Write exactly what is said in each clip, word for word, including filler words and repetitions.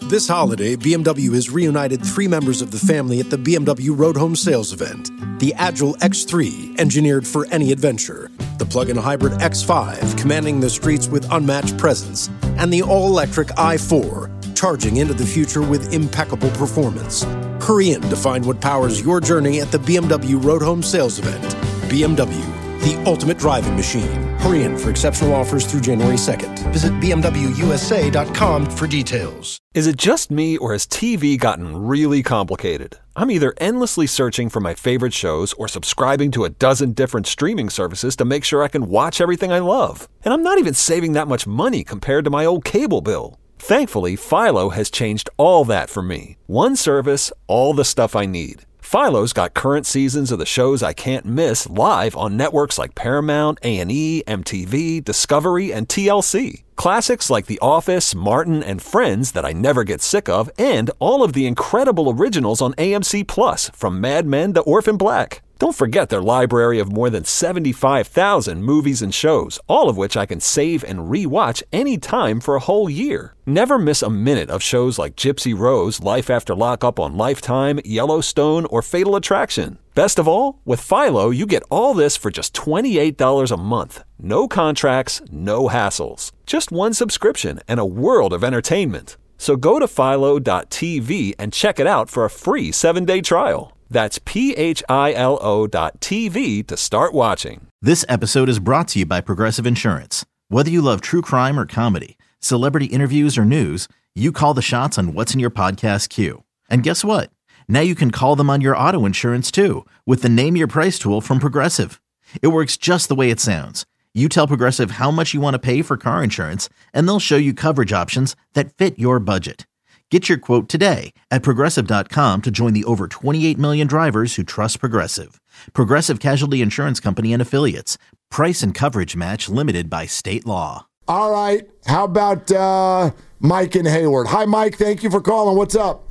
This holiday, B M W has reunited three members of the family at the B M W Road Home Sales event. The Agile X three, engineered for any adventure. The plug-in hybrid X five, commanding the streets with unmatched presence. And the all-electric i four, charging into the future with impeccable performance. Hurry in to find what powers your journey at the B M W Road Home Sales event. B M W, the ultimate driving machine. Hurry in for exceptional offers through January second. Visit b m w u s a dot com for details. Is it just me, or has T V gotten really complicated? I'm either endlessly searching for my favorite shows or subscribing to a dozen different streaming services to make sure I can watch everything I love. And I'm not even saving that much money compared to my old cable bill. Thankfully, Philo has changed all that for me. One service, all the stuff I need. Philo's got current seasons of the shows I can't miss live on networks like Paramount, A and E, M T V, Discovery, and T L C. Classics like The Office, Martin, and Friends that I never get sick of, and all of the incredible originals on A M C Plus, from Mad Men to Orphan Black. Don't forget their library of more than seventy-five thousand movies and shows, all of which I can save and re-watch anytime for a whole year. Never miss a minute of shows like Gypsy Rose, Life After Lockup on Lifetime, Yellowstone, or Fatal Attraction. Best of all, with Philo, you get all this for just twenty-eight dollars a month. No contracts, no hassles. Just one subscription and a world of entertainment. So go to philo dot t v and check it out for a free seven-day trial. That's P H I L O dot T V to start watching. This episode is brought to you by Progressive Insurance. Whether you love true crime or comedy, celebrity interviews or news, you call the shots on what's in your podcast queue. And guess what? Now you can call them on your auto insurance too with the Name Your Price tool from Progressive. It works just the way it sounds. You tell Progressive how much you want to pay for car insurance, and they'll show you coverage options that fit your budget. Get your quote today at progressive dot com to join the over twenty-eight million drivers who trust Progressive. Progressive Casualty Insurance Company and Affiliates. Price and coverage match limited by state law. All right. How about uh, Mike in Hayward? Hi, Mike. Thank you for calling. What's up?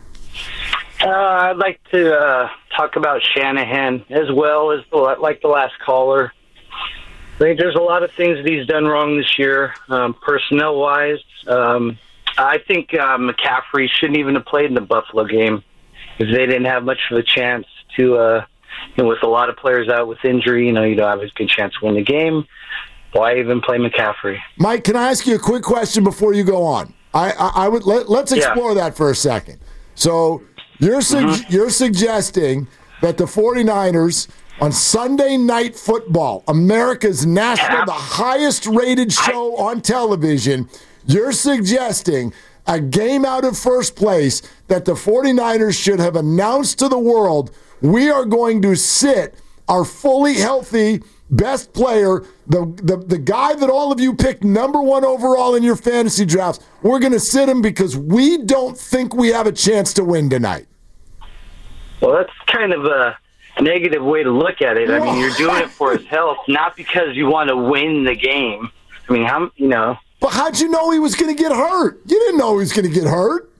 Uh, I'd like to uh, talk about Shanahan as well as the, like the last caller. I think there's a lot of things that he's done wrong this year, um, personnel-wise. Um, I think uh, McCaffrey shouldn't even have played in the Buffalo game because they didn't have much of a chance to, uh, you know, with a lot of players out with injury, you know, you don't have a good chance to win the game. Why even play McCaffrey? Mike, can I ask you a quick question before you go on? I, I, I would let, let's explore yeah. that for a second. So you're su- mm-hmm. you're suggesting that the 49ers on Sunday Night Football, America's national, yeah. the highest rated show I- on television, you're suggesting a game out of first place that the 49ers should have announced to the world, we are going to sit our fully healthy best player, the, the, the guy that all of you picked number one overall in your fantasy drafts, we're going to sit him because we don't think we have a chance to win tonight. Well, that's kind of a negative way to look at it. I mean, you're doing it for his health, not because you want to win the game. I mean, how, you know. But how'd you know he was going to get hurt? You didn't know he was going to get hurt.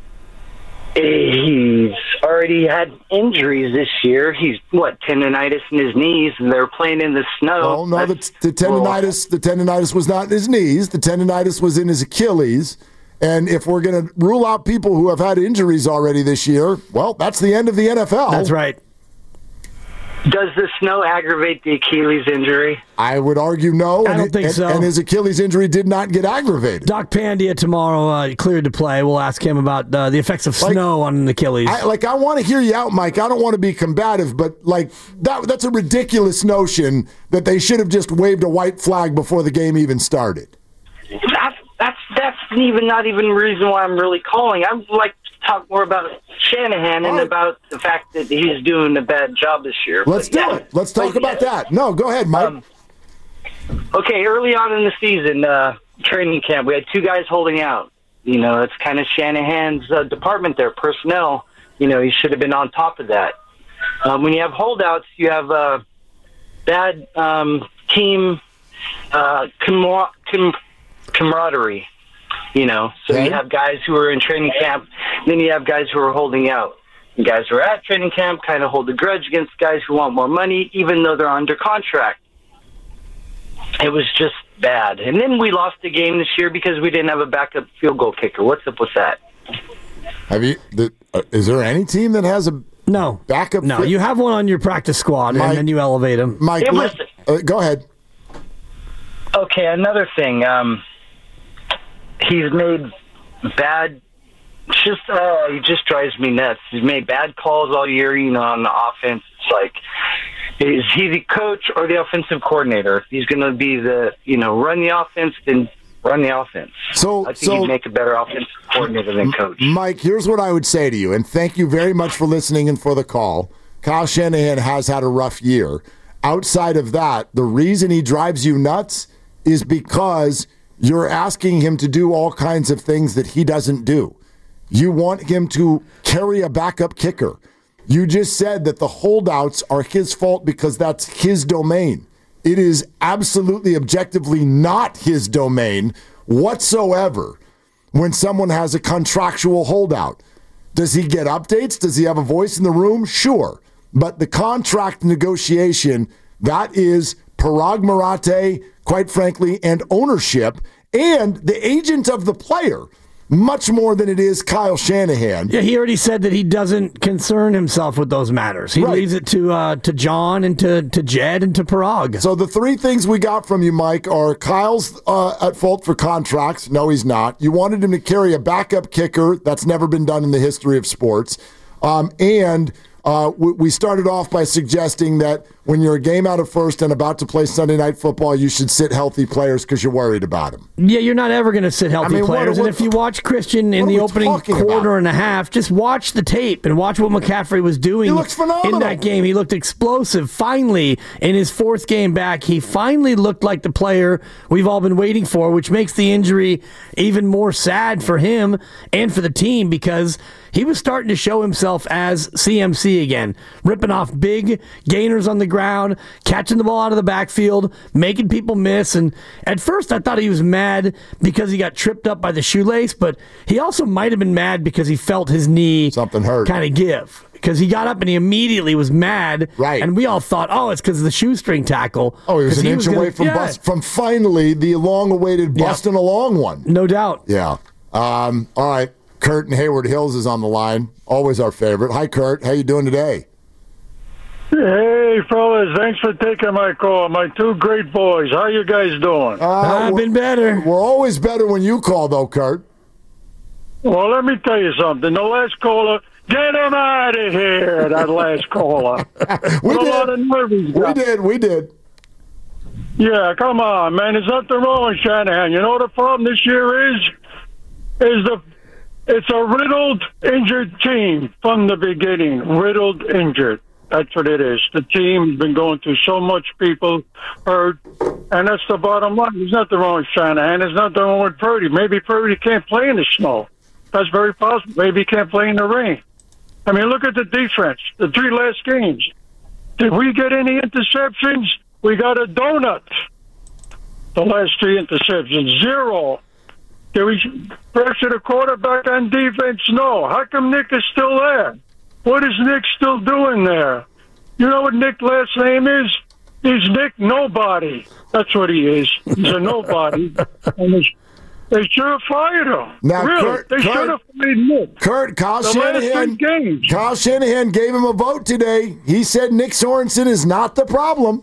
He's already had injuries this year. He's, what, tendonitis in his knees, and they're playing in the snow. Oh, no, the, the tendonitis the tendonitis was not in his knees. The tendonitis was in his Achilles. And if we're going to rule out people who have had injuries already this year, well, that's the end of the N F L. That's right. Does the snow aggravate the Achilles injury? I would argue no. I and don't it, think and, so. And his Achilles injury did not get aggravated. Doc Pandia tomorrow uh, cleared to play. We'll ask him about uh, the effects of like, snow on Achilles. I, like, I want to hear you out, Mike. I don't want to be combative, but like that that's a ridiculous notion that they should have just waved a white flag before the game even started. That's that's that's even not even the reason why I'm really calling. I would like to talk more about Shanahan and right. about the fact that he's doing a bad job this year. Let's but, do yeah. it. Let's talk but, about yeah. that. No, go ahead, Mike. Um, okay, early on in the season, uh, training camp, we had two guys holding out. You know, it's kind of Shanahan's uh, department there, personnel. You know, he should have been on top of that. Um, when you have holdouts, you have uh, bad um, team uh, camar- com- camaraderie. You know, so okay. you have guys who are in training camp, then you have guys who are holding out. And guys who are at training camp kind of hold a grudge against guys who want more money, even though they're under contract. It was just bad. And then we lost the game this year because we didn't have a backup field goal kicker. What's up with that? Have you? The, uh, is there any team that has a no backup? No, fit? you have one on your practice squad, Mike, and then you elevate him. Mike, It was- uh, go ahead. Okay, another thing. Um, he's made bad. Just uh, he just drives me nuts. He's made bad calls all year. You know, on the offense, it's like, is he the coach or the offensive coordinator? If he's going to be the, you know, run the offense, then run the offense. So, I think so he'd make a better offensive coordinator than coach. Mike, here's what I would say to you, and thank you very much for listening and for the call. Kyle Shanahan has had a rough year. Outside of that, the reason he drives you nuts is because you're asking him to do all kinds of things that he doesn't do. You want him to carry a backup kicker. You just said that the holdouts are his fault because that's his domain. It is absolutely objectively not his domain whatsoever when someone has a contractual holdout. Does he get updates? Does he have a voice in the room? Sure. But the contract negotiation, that is Parag Marathe, quite frankly, and ownership, and the agent of the player, much more than it is Kyle Shanahan. Yeah, he already said that he doesn't concern himself with those matters. He Right. leaves it to uh, to John and to, to Jed and to Parag. So the three things we got from you, Mike, are Kyle's uh, at fault for contracts. No, he's not. You wanted him to carry a backup kicker. That's never been done in the history of sports. Um, and uh, we, we started off by suggesting that when you're a game out of first and about to play Sunday Night Football, you should sit healthy players because you're worried about them. Yeah, you're not ever going to sit healthy I mean, what- players. what- and if you watch Christian in what are the we opening talking quarter about? and a half, just watch the tape and watch what McCaffrey was doing He looks phenomenal. in that game. He looked explosive. Finally, in his fourth game back, he finally looked like the player we've all been waiting for, which makes the injury even more sad for him and for the team because he was starting to show himself as C M C again, ripping off big gainers on the ground, catching the ball out of the backfield, making people miss. And at first I thought he was mad because he got tripped up by the shoelace, but he also might have been mad because he felt his knee Something hurt. kind of give. Because he got up and he immediately was mad. Right. And we all thought, oh, it's because of the shoestring tackle. Oh, he was 'Cause an inch gonna- away from yeah, bust, from finally the long-awaited Yep. busting a long one. no doubt. Yeah. Um, all right. Kurt in Hayward Hills is on the line. Always our favorite. Hi, Kurt. How you doing today? Hey, fellas, thanks for taking my call. My two great boys. How you guys doing? Uh, I've we're, been better. we're always better when you call, though, Kurt. Well, let me tell you something. The last caller, get him out of here, that last caller. We What a lot of did. nerve he's We got. did. We did. Yeah, come on, man. There's nothing wrong with Shanahan. You know what the problem this year is? Is the it's a riddled, injured team from the beginning. Riddled, injured. That's what it is. The team's been going through so much, people hurt, and that's the bottom line. There's nothing wrong with Shanahan. There's nothing wrong with Purdy. Maybe Purdy can't play in the snow. That's very possible. Maybe he can't play in the rain. I mean, look at the defense. The three last games. Did we get any interceptions? We got a donut. The last three interceptions, zero. Did we pressure the quarterback on defense? No. How come Nick is still there? What is Nick still doing there? You know what Nick's last name is? He's Nick Nobody. That's what he is. He's a nobody. And they, they should have fired him. Now, really, Kurt- they Kurt- should have fired Nick. Kurt, Kyle The last Shanahan. three games. Kyle Shanahan gave him a vote today. He said Nick Sorensen is not the problem.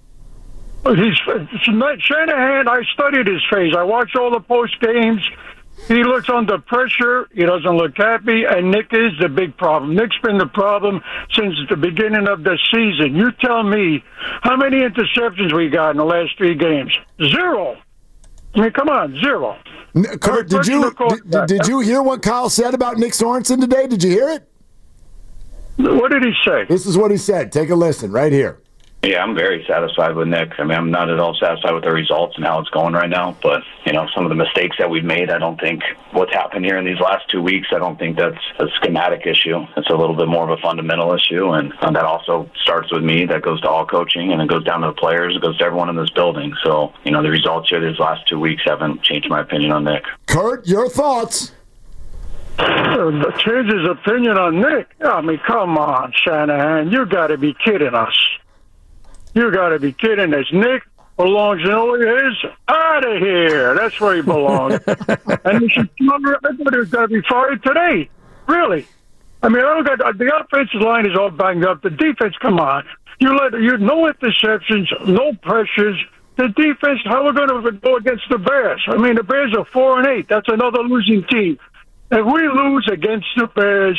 He's Shanahan. I studied his face. I watched all the post games. He looks under pressure. He doesn't look happy, and Nick is the big problem. Nick's been the problem since the beginning of the season. You tell me how many interceptions we got in the last three games? Zero. I mean, come on, zero. N- Kurt, did you did, did you hear what Kyle said about Nick Sorensen today? Did you hear it? What did he say? This is what he said. Take a listen right here. Yeah, I'm very satisfied with Nick. I mean, I'm not at all satisfied with the results and how it's going right now. But, you know, some of the mistakes that we've made, I don't think what's happened here in these last two weeks, I don't think that's a schematic issue. It's a little bit more of a fundamental issue. And, and that also starts with me. That goes to all coaching, and it goes down to the players. It goes to everyone in this building. So, you know, the results here these last two weeks haven't changed my opinion on Nick. Kurt, your thoughts? Change his opinion on Nick? I mean, come on, Shanahan. You got to be kidding us. You got to be kidding us. Nick belongs, you know where he is? Out of here. That's where he belongs. And he should, I thought he was going to be fired today. Really. I mean, I don't got the offensive line is all banged up. The defense, come on. You let you no interceptions, no pressures. The defense, how are we going to go against the Bears? I mean, the Bears are four and eight. That's another losing team. If we lose against the Bears,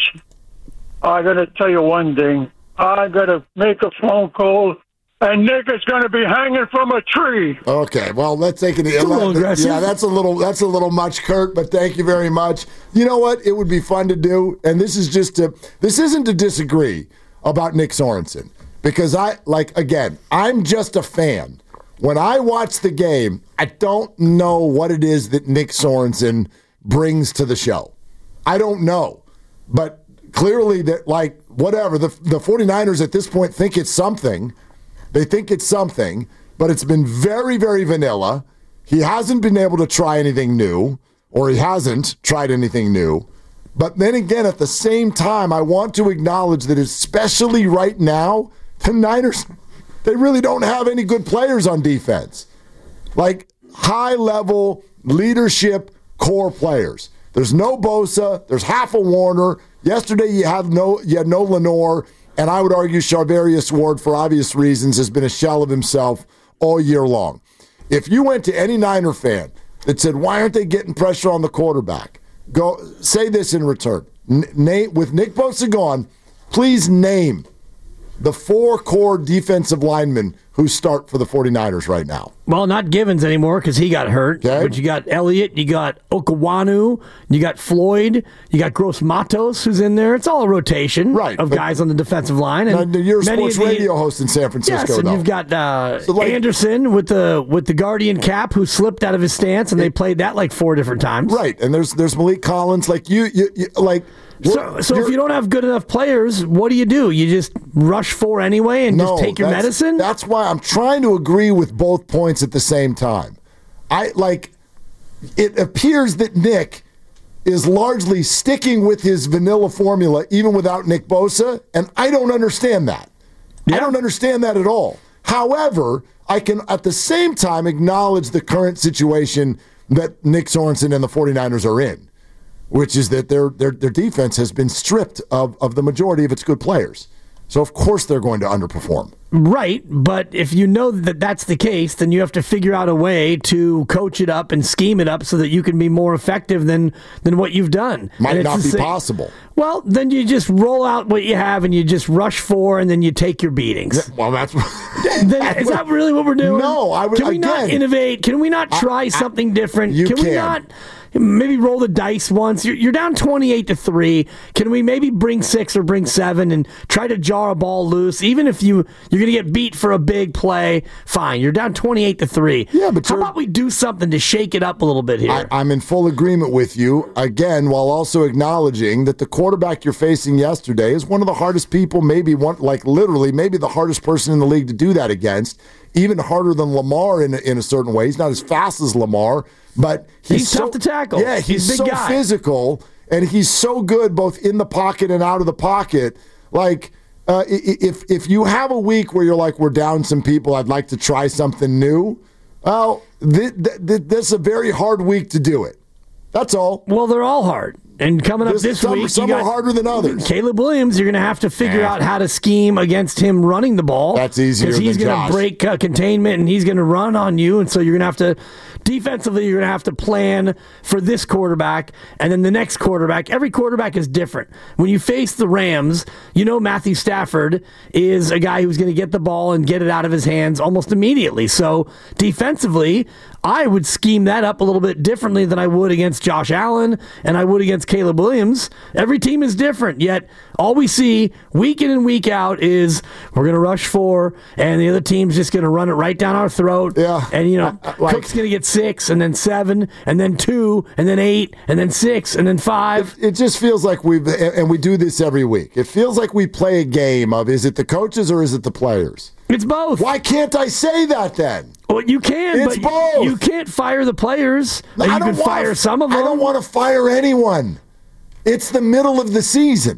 I got to tell you one thing. I got to make a phone call, and Nick is going to be hanging from a tree. Okay, well, let's take it. It's a little aggressive. Yeah, that's a little that's a little much, Kurt. But thank you very much. You know what? It would be fun to do, and this is just to this isn't to disagree about Nick Sorensen, because I like again, I'm just a fan. When I watch the game, I don't know what it is that Nick Sorensen brings to the show. I don't know. But clearly, that like, whatever, the, the 49ers at this point think it's something. They think it's something, but it's been very, very vanilla. He hasn't been able to try anything new, or he hasn't tried anything new. But then again, at the same time, I want to acknowledge that especially right now, the Niners, they really don't have any good players on defense. Like high-level leadership core players. There's no Bosa. There's half a Warner. Yesterday you have no you had no Lenore, and I would argue Charvarius Ward, for obvious reasons, has been a shell of himself all year long. If you went to any Niner fan that said, "Why aren't they getting pressure on the quarterback?" Go say this in return. N- Nate, with Nick Bosa gone, please name the four core defensive linemen who start for the 49ers right now. Well, not Givens anymore because he got hurt. Okay. But you got Elliott, you got Okawanu, you got Floyd, you got Gross Matos who's in there. It's all a rotation right, of guys on the defensive line. And now, you're a sports the, radio host in San Francisco, yes, and though. you've got uh, so like, Anderson with the with the Guardian cap who slipped out of his stance, and they played that like four different times. Right, and there's there's Malik Collins. Like you, you, you like. So, so if you don't have good enough players, what do you do? You just rush four anyway and no, just take your that's, medicine? That's why I'm trying to agree with both points at the same time. I like. It appears that Nick is largely sticking with his vanilla formula, even without Nick Bosa, and I don't understand that. Yeah. I don't understand that at all. However, I can at the same time acknowledge the current situation that Nick Sorensen and the 49ers are in, which is that their their their defense has been stripped of, of the majority of its good players. So, of course, they're going to underperform. Right, but if you know that that's the case, then you have to figure out a way to coach it up and scheme it up so that you can be more effective than, than what you've done. Might not be possible. Well, then you just roll out what you have and you just rush for and then you take your beatings. Yeah, well, that's... then, is that really what we're doing? No, I would... Can we again, not innovate? Can we not try I, I, something different? You can, can. we not... Maybe roll the dice once. You're, you're down twenty-eight to three. Can we maybe bring six or bring seven and try to jar a ball loose? Even if you, you're going to get beat for a big play, fine. You're down twenty-eight to three. Yeah, but how about we do something to shake it up a little bit here? I, I'm in full agreement with you, again, while also acknowledging that the quarterback you're facing yesterday is one of the hardest people, maybe one, like literally, maybe the hardest person in the league to do that against. Even harder than Lamar in a, in a certain way. He's not as fast as Lamar, but he's, he's so, tough to tackle. Yeah, he's, he's so guy. physical, and he's so good both in the pocket and out of the pocket. Like, uh, if if you have a week where you're like, we're down some people, I'd like to try something new, well, th- th- th- this is a very hard week to do it. That's all. Well, they're all hard. And coming up this, this some, week, some you are got harder than others. Caleb Williams, you're going to have to figure yeah. out how to scheme against him running the ball. That's easier than Because he's going to break uh, containment and he's going to run on you. And so you're going to have to, defensively, you're going to have to plan for this quarterback and then the next quarterback. Every quarterback is different. When you face the Rams, you know Matthew Stafford is a guy who's going to get the ball and get it out of his hands almost immediately. So defensively, I would scheme that up a little bit differently than I would against Josh Allen and I would against Caleb Williams. Every team is different, yet all we see week in and week out is we're going to rush four, and the other team's just going to run it right down our throat. Yeah. And, you know, uh, like, Cook's going to get six, and then seven, and then two, and then eight, and then six, and then five. It, it just feels like we've, and we do this every week, it feels like we play a game of, is it the coaches or is it the players? It's both. Why can't I say that then? Well, you can, it's but both. You, you can't fire the players. I you don't can wanna, fire some of them. I don't want to fire anyone. It's the middle of the season.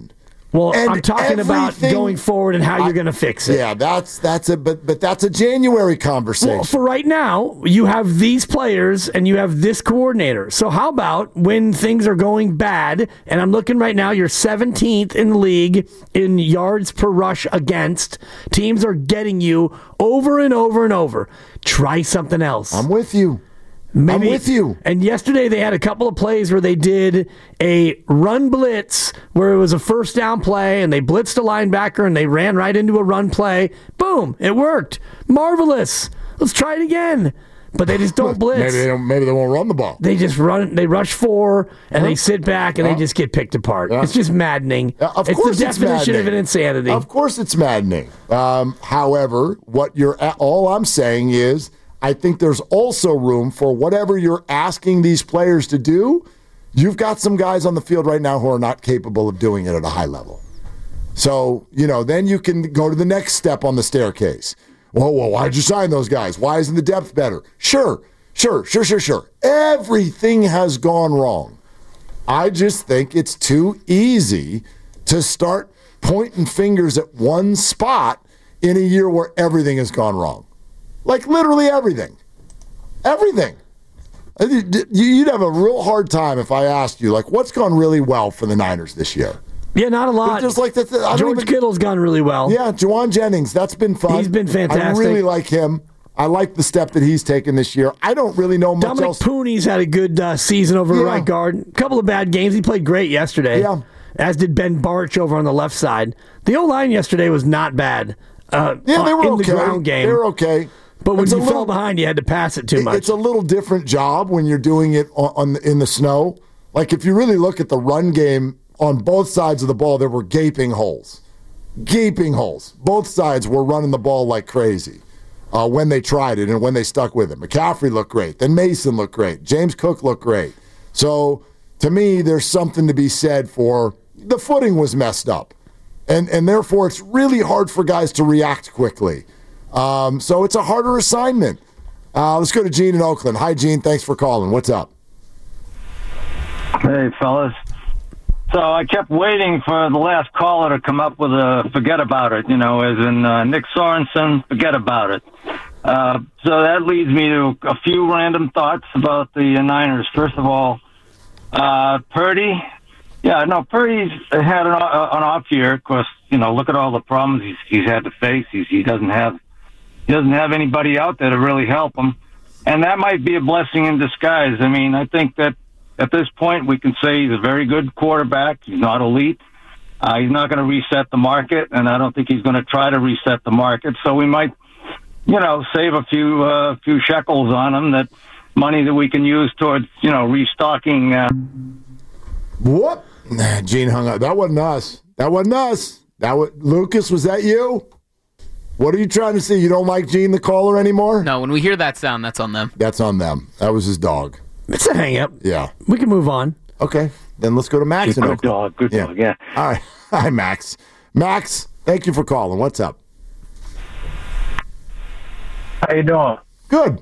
Well, And I'm talking about everything- going forward and how I- you're going to fix it. Yeah, that's that's a but but that's a January conversation. Well, for right now, you have these players and you have this coordinator. So how about when things are going bad, and I'm looking right now, you're seventeenth in the league in yards per rush against. Teams are getting you over and over and over. Try something else. I'm with you. Maybe, I'm with you. And yesterday they had a couple of plays where they did a run blitz where it was a first down play and they blitzed a linebacker and they ran right into a run play. Boom, it worked. Marvelous. Let's try it again. But they just don't blitz. Maybe they, don't, maybe they won't run the ball. They just run. They rush four and Huh? they sit back and Huh? they just get picked apart. Yeah. It's just maddening. Yeah, of it's course the it's definition of an maddening. insanity. Of course it's maddening. Um, however, what you're at, all I'm saying is I think there's also room for whatever you're asking these players to do. You've got some guys on the field right now who are not capable of doing it at a high level. So, you know, then you can go to the next step on the staircase. Well, well, why'd you sign those guys? Why isn't the depth better? Sure, sure, sure, sure, sure. Everything has gone wrong. I just think it's too easy to start pointing fingers at one spot in a year where everything has gone wrong. Like literally everything. Everything. You'd have a real hard time if I asked you, like, what's gone really well for the Niners this year? Yeah, not a lot. Just like that. I don't George even, Kittle's gone really well. Yeah, Juwan Jennings, that's been fun. He's been fantastic. I really like him. I like the step that he's taken this year. I don't really know much Dominic else. Pooney's had a good uh, season over Yeah. at right guard. A couple of bad games. He played great yesterday. Yeah. As did Ben Barch over on the left side. The O-line yesterday was not bad. Uh, Yeah, they were in okay. the ground game. They were okay. But when It's you a fell little- behind, you had to pass it too much. It's a little different job when you're doing it on, on in the snow. Like if you really look at the run game on both sides of the ball, there were gaping holes. Gaping holes. Both sides were running the ball like crazy uh, when they tried it and when they stuck with it. McCaffrey looked great. Then Mason looked great. James Cook looked great. So to me, there's something to be said for the footing was messed up. And, and therefore, it's really hard for guys to react quickly. Um, so it's a harder assignment. Uh, let's go to Gene in Oakland. Hi, Gene. Thanks for calling. What's up? Hey, fellas. So I kept waiting for the last caller to come up with a forget about it, you know, as in uh, Nick Sorensen, forget about it. Uh, so that leads me to a few random thoughts about the Niners. First of all, uh, Purdy. Yeah, no, Purdy's had an, uh, an off year. Of course, you know, look at all the problems he's, he's had to face. He's, he doesn't have he doesn't have anybody out there to really help him. And that might be a blessing in disguise. I mean, I think that at this point, we can say he's a very good quarterback. He's not elite. Uh, he's not going to reset the market, and I don't think he's going to try to reset the market. So we might, you know, save a few uh, few shekels on him, that money that we can use towards, you know, restocking. Uh... Whoop. Gene hung up. That wasn't us. That wasn't us. That was, Lucas, was that you? What are you trying to say? You don't like Gene, the caller, anymore? No, when we hear that sound, that's on them. That's on them. That was his dog. It's a hang-up. Yeah. We can move on. Okay. Then let's go to Max in Good Oakland. dog, good Yeah. dog, yeah. All right. Hi, Max. Max, thank you for calling. What's up? How you doing? Good.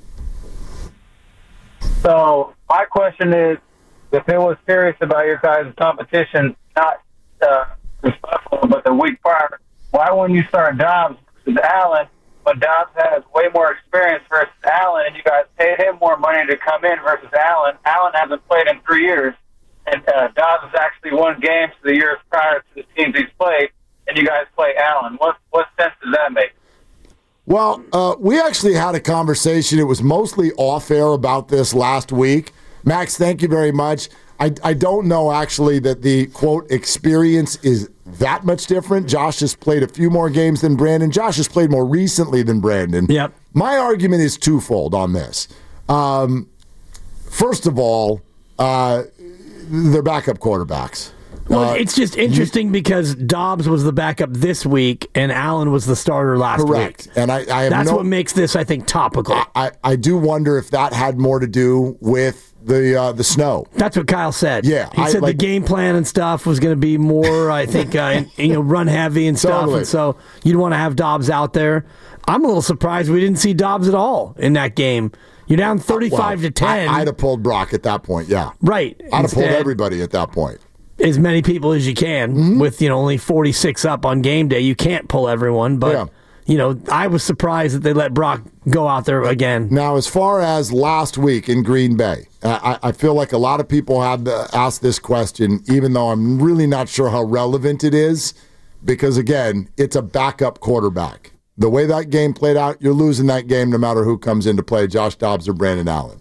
So my question is, if it was serious about your guys' competition, not uh, respectful, but the week prior, why wouldn't you start Dobbs versus Allen? But Dobbs has way more experience versus Allen, and you guys paid him more money to come in versus Allen. Allen hasn't played in three years, and uh, Dobbs has actually won games the years prior to the teams he's played, and you guys play Allen. What what sense does that make? Well, uh, we actually had a conversation. It was mostly off-air about this last week. Max, thank you very much. I, I don't know, actually, that the, quote, experience is that much different. Josh has played a few more games than Brandon. Josh has played more recently than Brandon. Yep. My argument is twofold on this. Um, first of all, uh, they're backup quarterbacks. Well, Uh, it's just interesting because Dobbs was the backup this week and Allen was the starter last Correct. week. And I, I have That's no, what makes this, I think, topical. I, I do wonder if that had more to do with the uh, the snow. That's what Kyle said. Yeah, he I- said like- the game plan and stuff was going to be more, I think, uh, you know, run heavy and stuff, Totally. and so you'd want to have Dobbs out there. I'm a little surprised we didn't see Dobbs at all in that game. You're down thirty-five Well, to ten. I, I'd have pulled Brock at that point, yeah. Right. I'd have pulled Instead- everybody at that point. as many people as you can mm-hmm. with, you know, only forty-six up on game day. You can't pull everyone, but, yeah. you know, I was surprised that they let Brock go out there again. Now, as far as last week in Green Bay, I, I feel like a lot of people have asked this question, even though I'm really not sure how relevant it is, because, again, it's a backup quarterback. The way that game played out, you're losing that game no matter who comes into play, Josh Dobbs or Brandon Allen.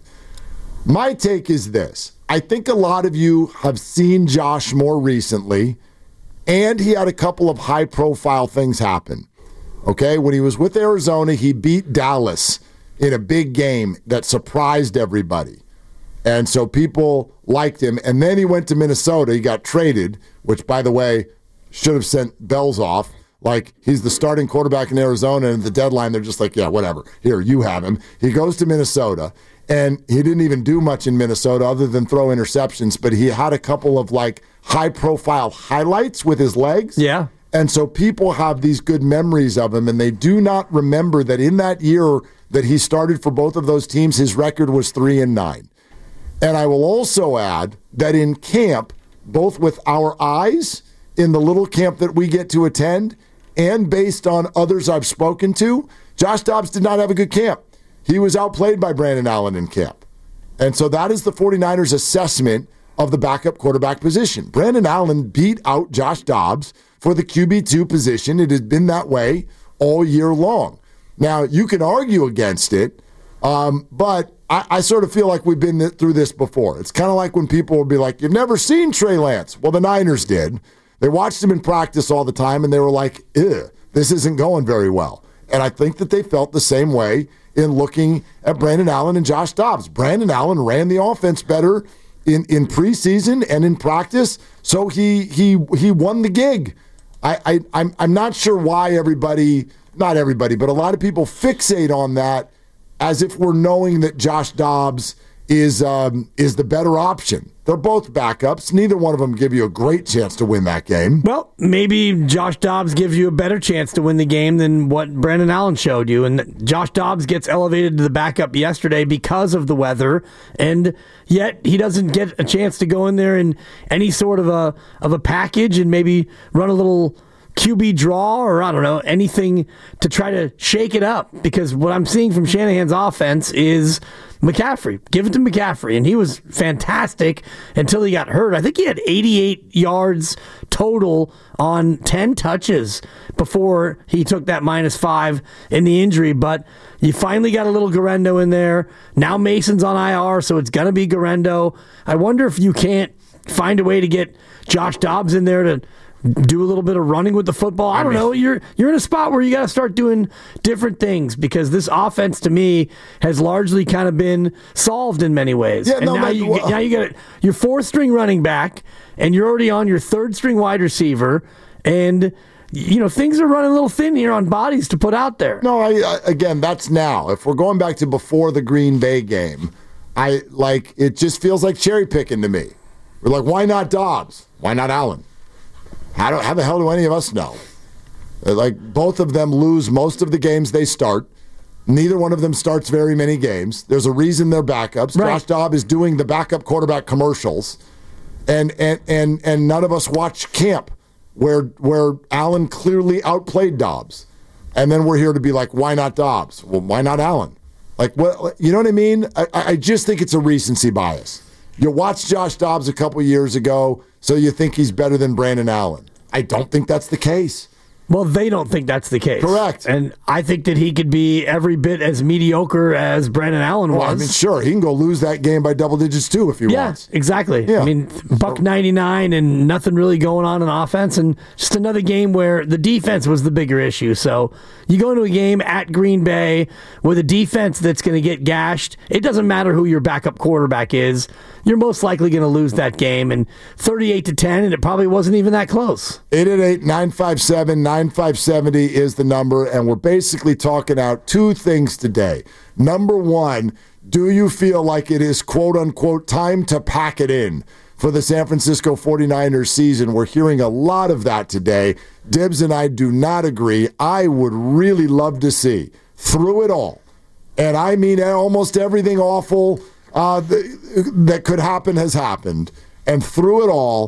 My take is this. I think a lot of you have seen Josh more recently, and he had a couple of high-profile things happen. Okay, when he was with Arizona, he beat Dallas in a big game that surprised everybody. And so people liked him. And then he went to Minnesota. He got traded, which, by the way, should have sent bells off. Like, he's the starting quarterback in Arizona, and at the deadline, they're just like, yeah, whatever. Here, you have him. He goes to Minnesota, and he didn't even do much in Minnesota other than throw interceptions, but he had a couple of, like, high-profile highlights with his legs. Yeah. And so people have these good memories of him, and they do not remember that in that year that he started for both of those teams, his record was three and nine. And I will also add that in camp, both with our eyes in the little camp that we get to attend, and based on others I've spoken to, Josh Dobbs did not have a good camp. He was outplayed by Brandon Allen in camp. And so that is the 49ers' assessment of the backup quarterback position. Brandon Allen beat out Josh Dobbs for the Q B two position. It has been that way all year long. Now, you can argue against it, um, but I, I sort of feel like we've been th- through this before. It's kind of like when people will be like, you've never seen Trey Lance. Well, the Niners did. They watched him in practice all the time, and they were like, ew, this isn't going very well. And I think that they felt the same way in looking at Brandon Allen and Josh Dobbs. Brandon Allen ran the offense better in, in preseason and in practice, so he he he won the gig. I, I I'm I'm not sure why everybody, not everybody, but a lot of people fixate on that as if we're knowing that Josh Dobbs is um, is the better option. They're both backups. Neither one of them give you a great chance to win that game. Well, maybe Josh Dobbs gives you a better chance to win the game than what Brandon Allen showed you. And Josh Dobbs gets elevated to the backup yesterday because of the weather, and yet he doesn't get a chance to go in there in any sort of a of a package and maybe run a little Q B draw or, I don't know, anything to try to shake it up, because what I'm seeing from Shanahan's offense is McCaffrey. Give it to McCaffrey, and he was fantastic until he got hurt. I think he had eighty-eight yards total on ten touches before he took that minus five in the injury, but you finally got a little Garendo in there. Now Mason's on I R, so it's going to be Garendo. I wonder if you can't find a way to get Josh Dobbs in there to do a little bit of running with the football. I don't know. You're you're in a spot where you got to start doing different things, because this offense, to me, has largely kind of been solved in many ways. Yeah, and no, now, man, you, well, now you got your fourth string running back, and you're already on your third string wide receiver, and you know things are running a little thin here on bodies to put out there. No, I, I again, that's now. If we're going back to before the Green Bay game, I like it. Just feels like cherry picking to me. We're like, why not Dobbs? Why not Allen? How, do, how the hell do any of us know? Like, both of them lose most of the games they start. Neither one of them starts very many games. There's a reason they're backups. Right. Josh Dobbs is doing the backup quarterback commercials. And and and and none of us watch camp where where Allen clearly outplayed Dobbs. And then we're here to be like, why not Dobbs? Well, why not Allen? Like, what? You know what I mean? I, I just think it's a recency bias. You watched Josh Dobbs a couple years ago, so you think he's better than Brandon Allen. I don't think that's the case. Well, they don't think that's the case. Correct. And I think that he could be every bit as mediocre as Brandon Allen was. Well, I mean, sure, he can go lose that game by double digits too if he yeah, wants. Exactly. Yeah, I mean, buck ninety-nine and nothing really going on in offense, and just another game where the defense was the bigger issue. So you go into a game at Green Bay with a defense that's going to get gashed. It doesn't matter who your backup quarterback is. You're most likely going to lose that game, and thirty-eight to ten, and it probably wasn't even that close. eight eight eight, nine five seven, nine five seven zero is the number, and we're basically talking out two things today. Number one, do you feel like it is quote-unquote time to pack it in for the San Francisco forty-niners season? We're hearing a lot of that today. Dibs and I do not agree. I would really love to see, through it all, and I mean almost everything awful Uh, th- that could happen has happened. And through it all,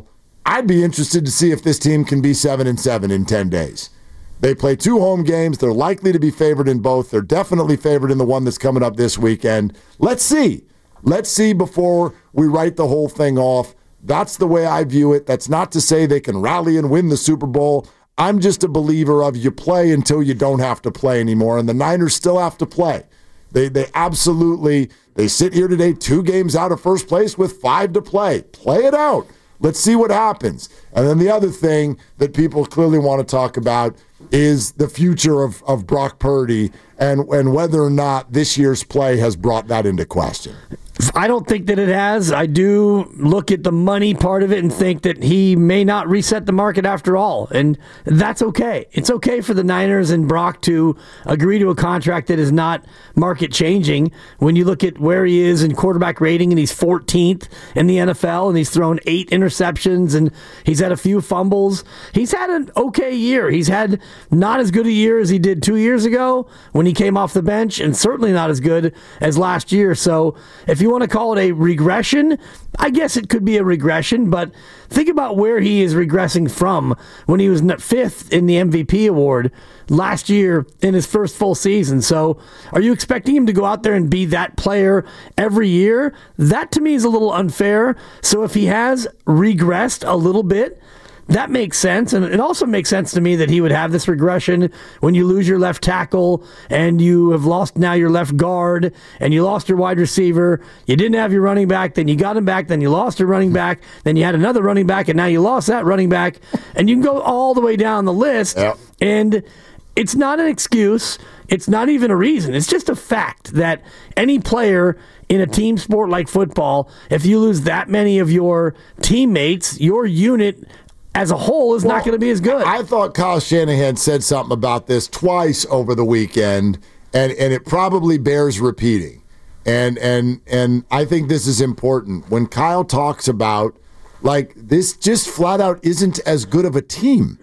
I'd be interested to see if this team can be seven and seven in ten days. They play two home games. They're likely to be favored in both. They're definitely favored in the one that's coming up this weekend. Let's see. Let's see before we write the whole thing off. That's the way I view it. That's not to say they can rally and win the Super Bowl. I'm just a believer of you play until you don't have to play anymore, and the Niners still have to play. They they absolutely, they sit here today two games out of first place with five to play. Play it out. Let's see what happens. And then the other thing that people clearly want to talk about is the future of, of Brock Purdy and, and whether or not this year's play has brought that into question. I don't think that it has. I do look at the money part of it and think that he may not reset the market after all. And that's okay. It's okay for the Niners and Brock to agree to a contract that is not market changing. When you look at where he is in quarterback rating and he's fourteenth in the N F L and he's thrown eight interceptions and he's had a few fumbles. He's had an okay year. He's had not as good a year as he did two years ago when he came off the bench, and certainly not as good as last year. So if you want to call it a regression, I guess it could be a regression, but think about where he is regressing from when he was fifth in the M V P award last year in his first full season. So are you expecting him to go out there and be that player every year? That to me is a little unfair. So if he has regressed a little bit, that makes sense, and it also makes sense to me that he would have this regression when you lose your left tackle and you have lost now your left guard and you lost your wide receiver. You didn't have your running back, then you got him back, then you lost your running back, then you had another running back, and now you lost that running back, and you can go all the way down the list, yep. And it's not an excuse. It's not even a reason. It's just a fact that any player in a team sport like football, if you lose that many of your teammates, your unit as a whole is well, not going to be as good. I thought Kyle Shanahan said something about this twice over the weekend, and, and it probably bears repeating. And and and I think this is important. When Kyle talks about, like, this just flat out isn't as good of a team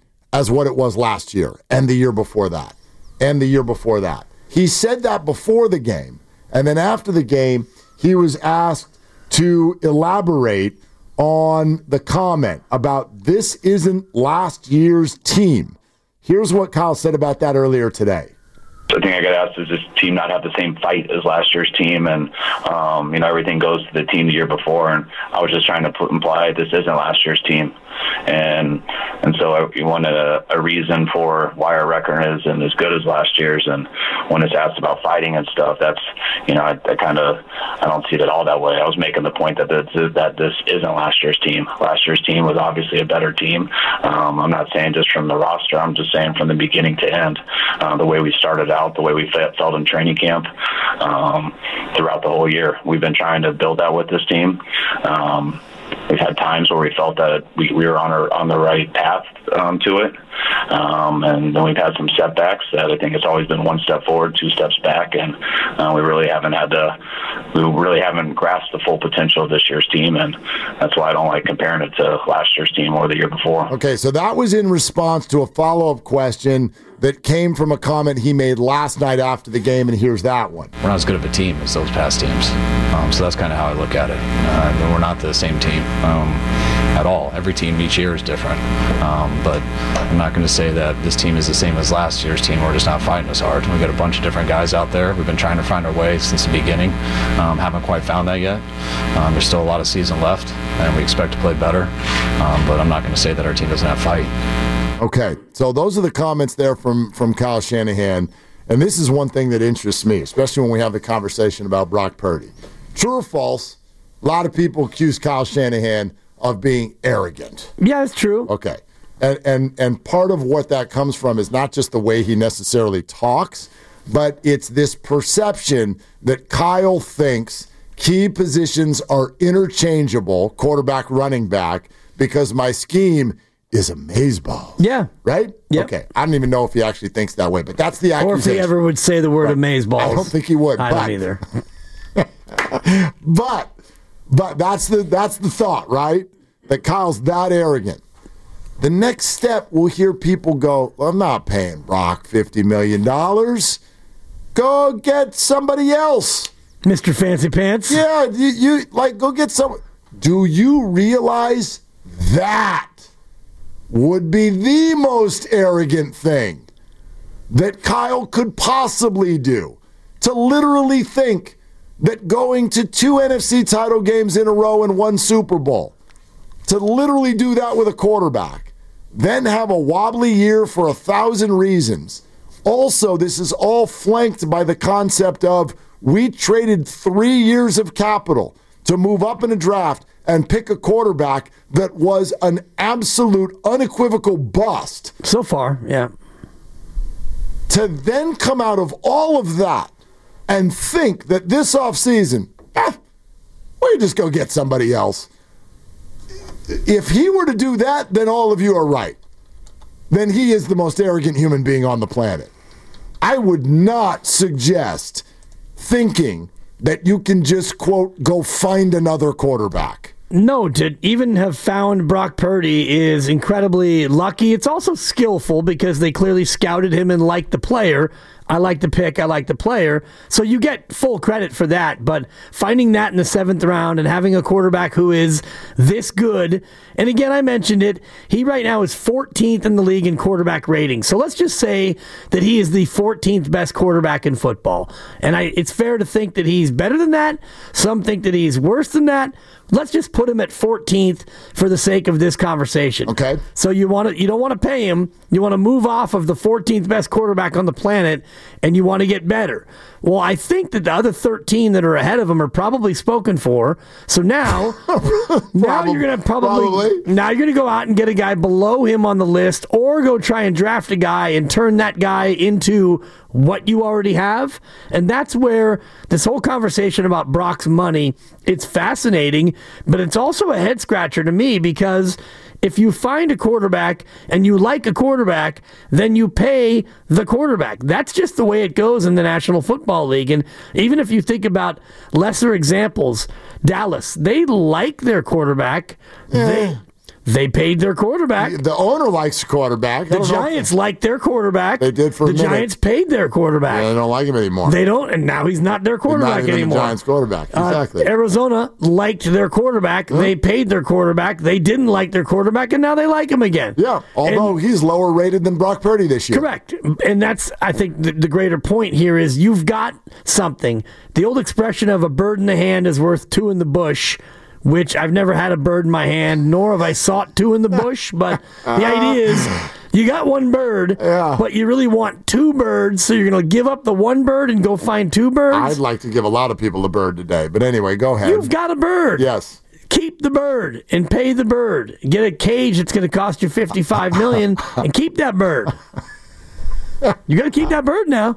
as what it was last year and the year before that and the year before that. He said that before the game, and then after the game, he was asked to elaborate on the comment about this isn't last year's team. Here's what Kyle said about that earlier today. The thing I got asked is this team not have the same fight as last year's team, and um, you know everything goes to the team the year before. And I was just trying to put, imply this isn't last year's team, and and so I, we wanted a, a reason for why our record isn't as good as last year's. And when it's asked about fighting and stuff, that's you know I, I kind of I don't see it all that way. I was making the point that this, that this isn't last year's team. Last year's team was obviously a better team. Um, I'm not saying just from the roster. I'm just saying from the beginning to end, uh, the way we started out. The way we felt in training camp um, throughout the whole year. We've been trying to build that with this team. Um, we've had times where we felt that we, we were on our, on the right path um, to it. Um, and then we've had some setbacks that I think it's always been one step forward, two steps back, and uh, we really haven't had to, we really haven't grasped the full potential of this year's team, and that's why I don't like comparing it to last year's team or the year before. Okay, so that was in response to a follow-up question that came from a comment he made last night after the game, and here's that one. We're not as good of a team as those past teams, um, so that's kind of how I look at it. Uh, we're not the same team um, at all. Every team each year is different, um, but I'm not going to say that this team is the same as last year's team. We're just not fighting as hard. We've got a bunch of different guys out there. We've been trying to find our way since the beginning. Um, haven't quite found that yet. Um, there's still a lot of season left, and we expect to play better, um, but I'm not going to say that our team doesn't have fight. Okay, so those are the comments there from, from Kyle Shanahan, and this is one thing that interests me, especially when we have the conversation about Brock Purdy. True or false, a lot of people accuse Kyle Shanahan of being arrogant. Yeah, it's true. Okay, and, and, and part of what that comes from is not just the way he necessarily talks, but it's this perception that Kyle thinks key positions are interchangeable, quarterback, running back, because my scheme is amazeballs. Yeah. Right? Yep. Okay. I don't even know if he actually thinks that way, but that's the accusation. Or if he ever would say the word right. amazeballs. I don't think he would. I but, don't either. but but that's the that's the thought, right? That Kyle's that arrogant. The next step, we'll hear people go, well, I'm not paying Brock fifty million dollars. Go get somebody else. Mister Fancy Pants? Yeah, you, you like go get someone. Do you realize That would be the most arrogant thing that Kyle could possibly do. To literally think that going to two N F C title games in a row and one Super Bowl, to literally do that with a quarterback, then have a wobbly year for a thousand reasons. Also, this is all flanked by the concept of we traded three years of capital to move up in a draft and pick a quarterback that was an absolute unequivocal bust. So far, yeah. To then come out of all of that and think that this offseason, eh, we just go get somebody else. If he were to do that, then all of you are right. Then he is the most arrogant human being on the planet. I would not suggest thinking that you can just, quote, go find another quarterback. No, to even have found Brock Purdy is incredibly lucky. It's also skillful because they clearly scouted him and liked the player. I like the pick, I like the player. So you get full credit for that. But finding that in the seventh round and having a quarterback who is this good, and again, I mentioned it, he right now is fourteenth in the league in quarterback rating. So let's just say that he is the fourteenth best quarterback in football. And I, it's fair to think that he's better than that. Some think that he's worse than that. Let's just put him at fourteenth for the sake of this conversation. Okay. So you want to you don't want to pay him. You want to move off of the fourteenth best quarterback on the planet, and you want to get better. Well, I think that the other thirteen that are ahead of him are probably spoken for. So now, now you're going to probably, probably now you're going to go out and get a guy below him on the list, or go try and draft a guy and turn that guy into what you already have. And that's where this whole conversation about Brock's money, it's fascinating, but it's also a head scratcher to me, because if you find a quarterback and you like a quarterback, then you pay the quarterback. That's just the way it goes in the National Football League. And even if you think about lesser examples, Dallas, they like their quarterback. Yeah. They They paid their quarterback. The owner likes the quarterback. The Giants like their quarterback. They did for a The minute. Giants paid their quarterback. Yeah, they don't like him anymore. They don't, and now he's not their quarterback He's not even anymore. the Giants quarterback. Exactly. Uh, Arizona liked their quarterback. Huh? They paid their quarterback. They didn't like their quarterback, and now they like him again. Yeah, although and, he's lower rated than Brock Purdy this year. Correct. And that's, I think, the, the greater point here is you've got something. The old expression of a bird in the hand is worth two in the bush, which I've never had a bird in my hand, nor have I sought two in the bush. But the idea is you got one bird, yeah. but you really want two birds, so you're going to give up the one bird and go find two birds? I'd like to give a lot of people a bird today. But anyway, go ahead. You've got a bird. Yes. Keep the bird and pay the bird. Get a cage that's going to cost you fifty-five million dollars and keep that bird. You got to keep that bird now.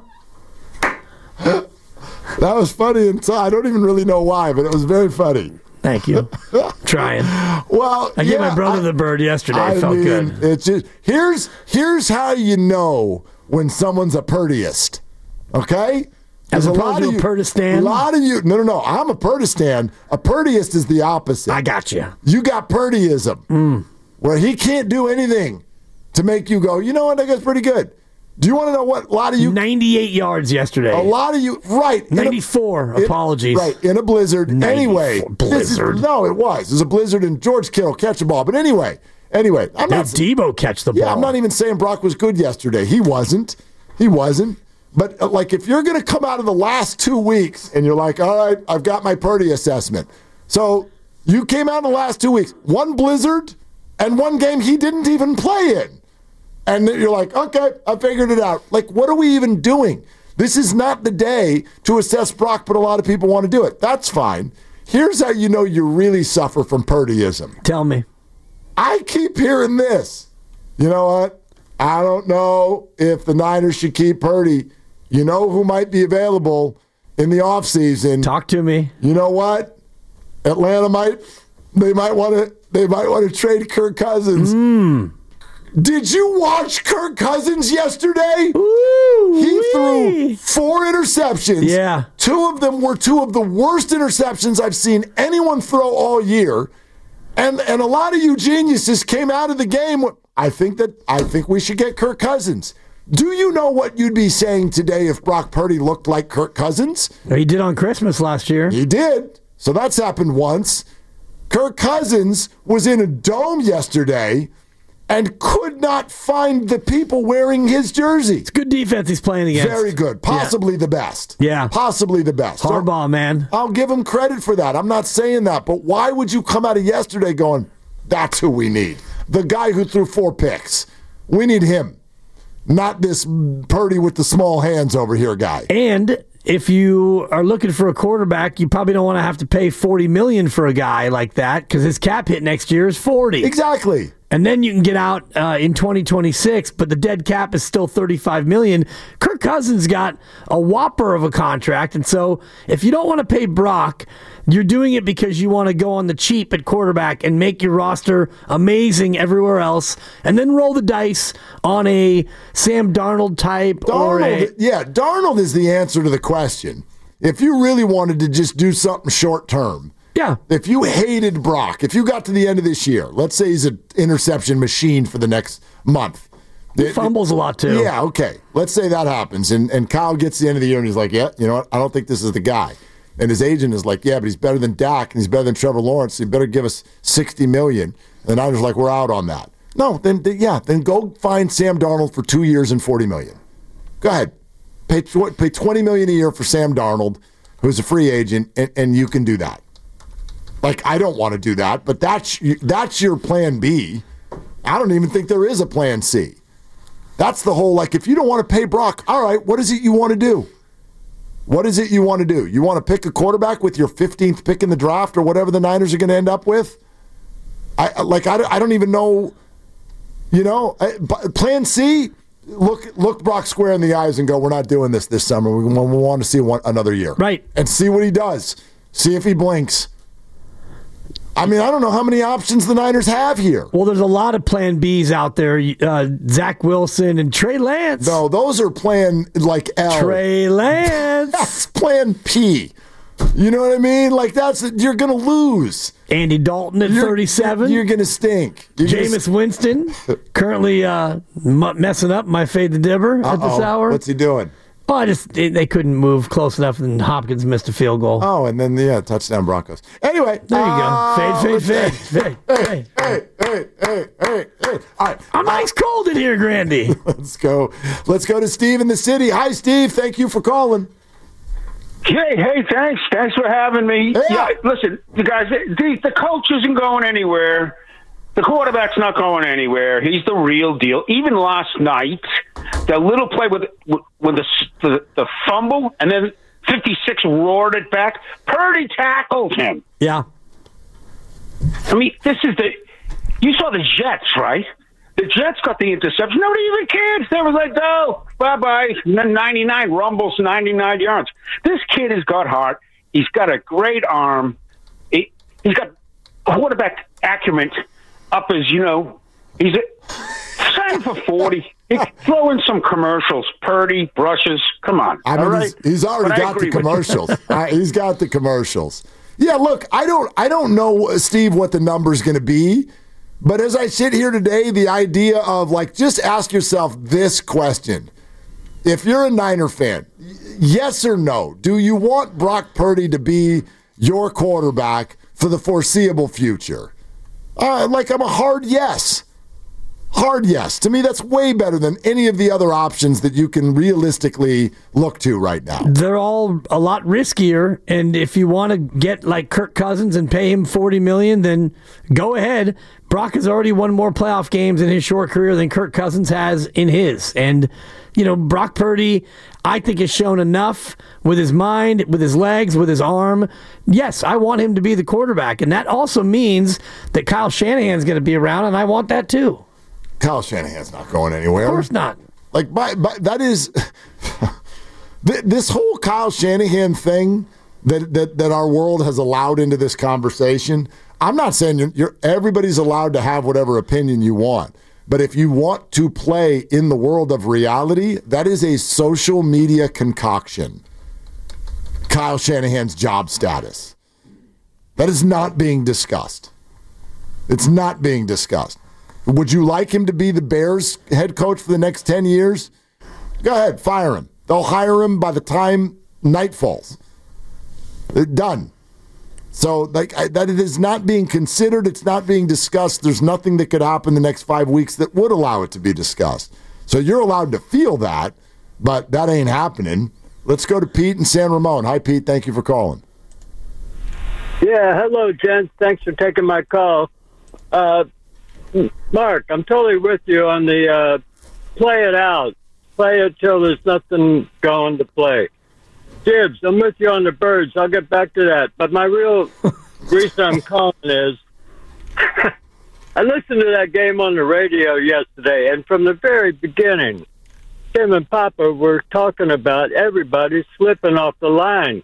That was funny until I don't even really know why, but it was very funny. Thank you. Trying. Well, I gave yeah, my brother I, the bird yesterday. I It felt mean, good. It's just here's here's how you know when someone's a Purdyist. Okay? As There's opposed to a you, Purdistan? A lot of you. No, no, no. I'm a Purdistan. A Purdyist is the opposite. I got you. You got Purdyism, mm. where he can't do anything to make you go, you know what, that guy's pretty good. Do you want to know what a lot of you... ninety-eight yards yesterday. A lot of you... Right. ninety-four. A, apologies. In, right. In a blizzard. Anyway. Blizzard. Is, no, it was. It was a blizzard and George Kittle catch the ball. But anyway. Anyway. I'm Did not, Debo catch the ball? Yeah, I'm not even saying Brock was good yesterday. He wasn't. He wasn't. But, uh, like, if you're going to come out of the last two weeks and you're like, all right, I've got my Purdy assessment. So, you came out in the last two weeks. One blizzard and one game he didn't even play in. And you're like, okay, I figured it out. Like, what are we even doing? This is not the day to assess Brock, but a lot of people want to do it. That's fine. Here's how you know you really suffer from Purdyism. Tell me. I keep hearing this. You know what? I don't know if the Niners should keep Purdy. You know who might be available in the offseason? Talk to me. You know what? Atlanta might, they might want to, they might want to trade Kirk Cousins. Mm. Did you watch Kirk Cousins yesterday? Ooh, he wee. threw four interceptions. Yeah. Two of them were two of the worst interceptions I've seen anyone throw all year. And and a lot of you geniuses came out of the game. I think that I think we should get Kirk Cousins. Do you know what you'd be saying today if Brock Purdy looked like Kirk Cousins? He did on Christmas last year. He did. So that's happened once. Kirk Cousins was in a dome yesterday and could not find the people wearing his jersey. It's good defense he's playing against. Very good. Possibly yeah. the best. Yeah. Possibly the best. Harbaugh, man. I'll give him credit for that. I'm not saying that. But why would you come out of yesterday going, that's who we need? The guy who threw four picks. We need him. Not this Purdy with the small hands over here guy. And if you are looking for a quarterback, you probably don't want to have to pay forty million dollars for a guy like that because his cap hit next year is forty. Exactly. And then you can get out uh, in twenty twenty-six, but the dead cap is still thirty-five million dollars. Kirk Cousins got a whopper of a contract, and so if you don't want to pay Brock, you're doing it because you want to go on the cheap at quarterback and make your roster amazing everywhere else, and then roll the dice on a Sam Darnold type. Darnold, or a, yeah, Darnold is the answer to the question. If you really wanted to just do something short term, yeah. If you hated Brock, if you got to the end of this year, let's say he's an interception machine for the next month. He fumbles a lot too. Yeah, okay. Let's say that happens, and, and Kyle gets to the end of the year and he's like, yeah, you know what? I don't think this is the guy. And his agent is like, yeah, but he's better than Dak and he's better than Trevor Lawrence. So you better give us sixty million dollars. And I was like, we're out on that. No, then, then yeah, then go find Sam Darnold for two years and forty million dollars. Go ahead. Pay, pay twenty million dollars a year for Sam Darnold, who's a free agent, and, and you can do that. Like, I don't want to do that, but that's that's your plan B. I don't even think there is a plan C. That's the whole, like, if you don't want to pay Brock, all right, what is it you want to do? What is it you want to do? You want to pick a quarterback with your fifteenth pick in the draft or whatever the Niners are going to end up with? I Like, I, I don't even know, you know, plan C, look look Brock square in the eyes and go, we're not doing this this summer. We, we want to see one, another year. Right. And see what he does. See if he blinks. I mean, I don't know how many options the Niners have here. Well, there's a lot of plan Bs out there. Uh, Zach Wilson and Trey Lance. No, those are plan, like, L. Trey Lance. That's plan P. You know what I mean? Like, that's, you're going to lose. Andy Dalton at you're, thirty-seven. You're, you're going to stink. You're Jameis gonna... Winston, currently uh, messing up my fade the dibber Uh-oh. at this hour. What's he doing? Oh, I just they, they couldn't move close enough, and Hopkins missed a field goal. Oh, and then yeah, touchdown Broncos. Anyway, there you uh, go. Fade, fade, fade, fade. Hey, hey, hey, hey, hey, hey. All right, I'm ice cold in here, Grandy. Let's go. Let's go to Steve in the city. Hi, Steve. Thank you for calling. Hey, hey, thanks. Thanks for having me. Yeah. yeah listen, you guys, the, the coach isn't going anywhere. The quarterback's not going anywhere. He's the real deal. Even last night, that little play with with the, the the fumble, and then fifty-six roared it back. Purdy tackled him. Yeah. I mean, this is the. You saw the Jets, right? The Jets got the interception. Nobody even cared. They was like, "Oh, bye bye." ninety-nine rumbles, ninety-nine yards. This kid has got heart. He's got a great arm. He, he's got quarterback acumen. Up as, you know, he's a, sign for forty. He throw in some commercials. Purdy, brushes. Come on. I mean, all right? he's, he's already But got the commercials. uh, he's got the commercials. Yeah, look, I don't, I don't know, Steve, what the number's going to be. But as I sit here today, the idea of, like, just ask yourself this question. If you're a Niner fan, yes or no, do you want Brock Purdy to be your quarterback for the foreseeable future? Uh, like, I'm a hard yes. Hard yes. To me, that's way better than any of the other options that you can realistically look to right now. They're all a lot riskier, and if you want to get like Kirk Cousins and pay him forty million dollars, then go ahead. Brock has already won more playoff games in his short career than Kirk Cousins has in his. And, you know, Brock Purdy, I think, has shown enough with his mind, with his legs, with his arm. Yes, I want him to be the quarterback, and that also means that Kyle Shanahan's going to be around, and I want that too. Kyle Shanahan's not going anywhere. Of course not. Like, by, by, that is this whole Kyle Shanahan thing that, that that our world has allowed into this conversation. I'm not saying you're, you're everybody's allowed to have whatever opinion you want, but if you want to play in the world of reality, that is a social media concoction. Kyle Shanahan's job status. That is not being discussed. It's not being discussed. Would you like him to be the Bears head coach for the next ten years? Go ahead, fire him. They'll hire him by the time night falls. They're done. So like I, that it is not being considered. It's not being discussed. There's nothing that could happen the next five weeks that would allow it to be discussed. So you're allowed to feel that, but that ain't happening. Let's go to Pete in San Ramon. Hi, Pete. Thank you for calling. Yeah, hello, gents. Thanks for taking my call. Uh, Mark, I'm totally with you on the uh, play it out. Play it till there's nothing going to play. Gibbs, I'm with you on the Birds. I'll get back to that. But my real reason I'm calling is I listened to that game on the radio yesterday, and from the very beginning, Tim and Papa were talking about everybody slipping off the line.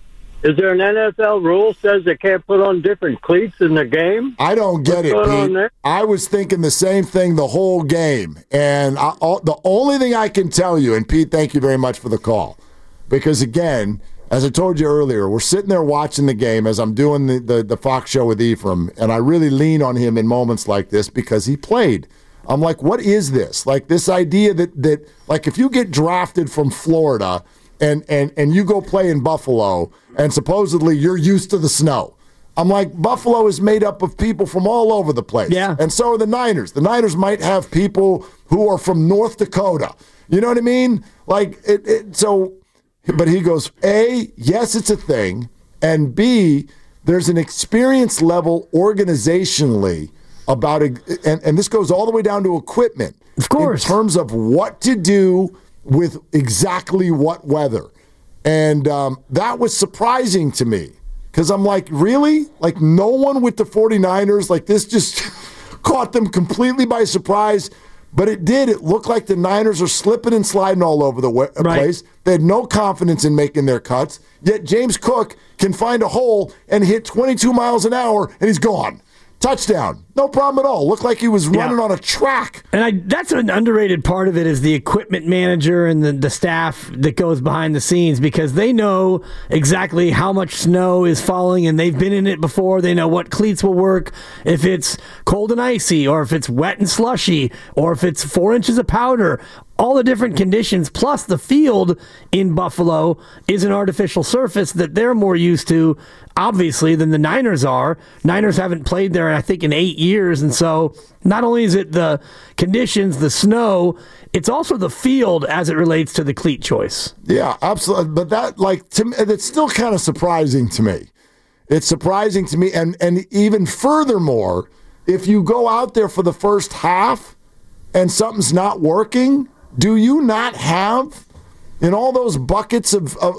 Is there an N F L rule says they can't put on different cleats in the game? I don't get it, Pete. I was thinking the same thing the whole game. And I, all, the only thing I can tell you, and Pete, thank you very much for the call. Because, again, as I told you earlier, we're sitting there watching the game as I'm doing the, the, the Fox show with Ephraim, and I really lean on him in moments like this because he played. I'm like, what is this? Like this idea that, that like if you get drafted from Florida and, and, and you go play in Buffalo and supposedly you're used to the snow. I'm like, Buffalo is made up of people from all over the place. Yeah. And so are the Niners. The Niners might have people who are from North Dakota. You know what I mean? Like, it, it so, but he goes, A, yes, it's a thing. And B, there's an experience level organizationally about it. And, and this goes all the way down to equipment. Of course. In terms of what to do with exactly what weather. And um, that was surprising to me because I'm like, really? Like no one with the 49ers, like this just caught them completely by surprise. But it did. It looked like the Niners are slipping and sliding all over the wa- right. place. They had no confidence in making their cuts. Yet James Cook can find a hole and hit twenty-two miles an hour, and he's gone. Touchdown. No problem at all. Looked like he was running yeah. on a track. And I, that's an underrated part of it is the equipment manager and the, the staff that goes behind the scenes because they know exactly how much snow is falling and they've been in it before. They know what cleats will work if it's cold and icy or if it's wet and slushy or if it's four inches of powder. All the different conditions, plus the field in Buffalo is an artificial surface that they're more used to, obviously, than the Niners are. Niners haven't played there, I think, in eight years, and so not only is it the conditions, the snow, it's also the field as it relates to the cleat choice. Yeah, absolutely. But that, like, to me, it's still kind of surprising to me. It's surprising to me, and and even furthermore, if you go out there for the first half and something's not working, do you not have, in all those buckets of, of,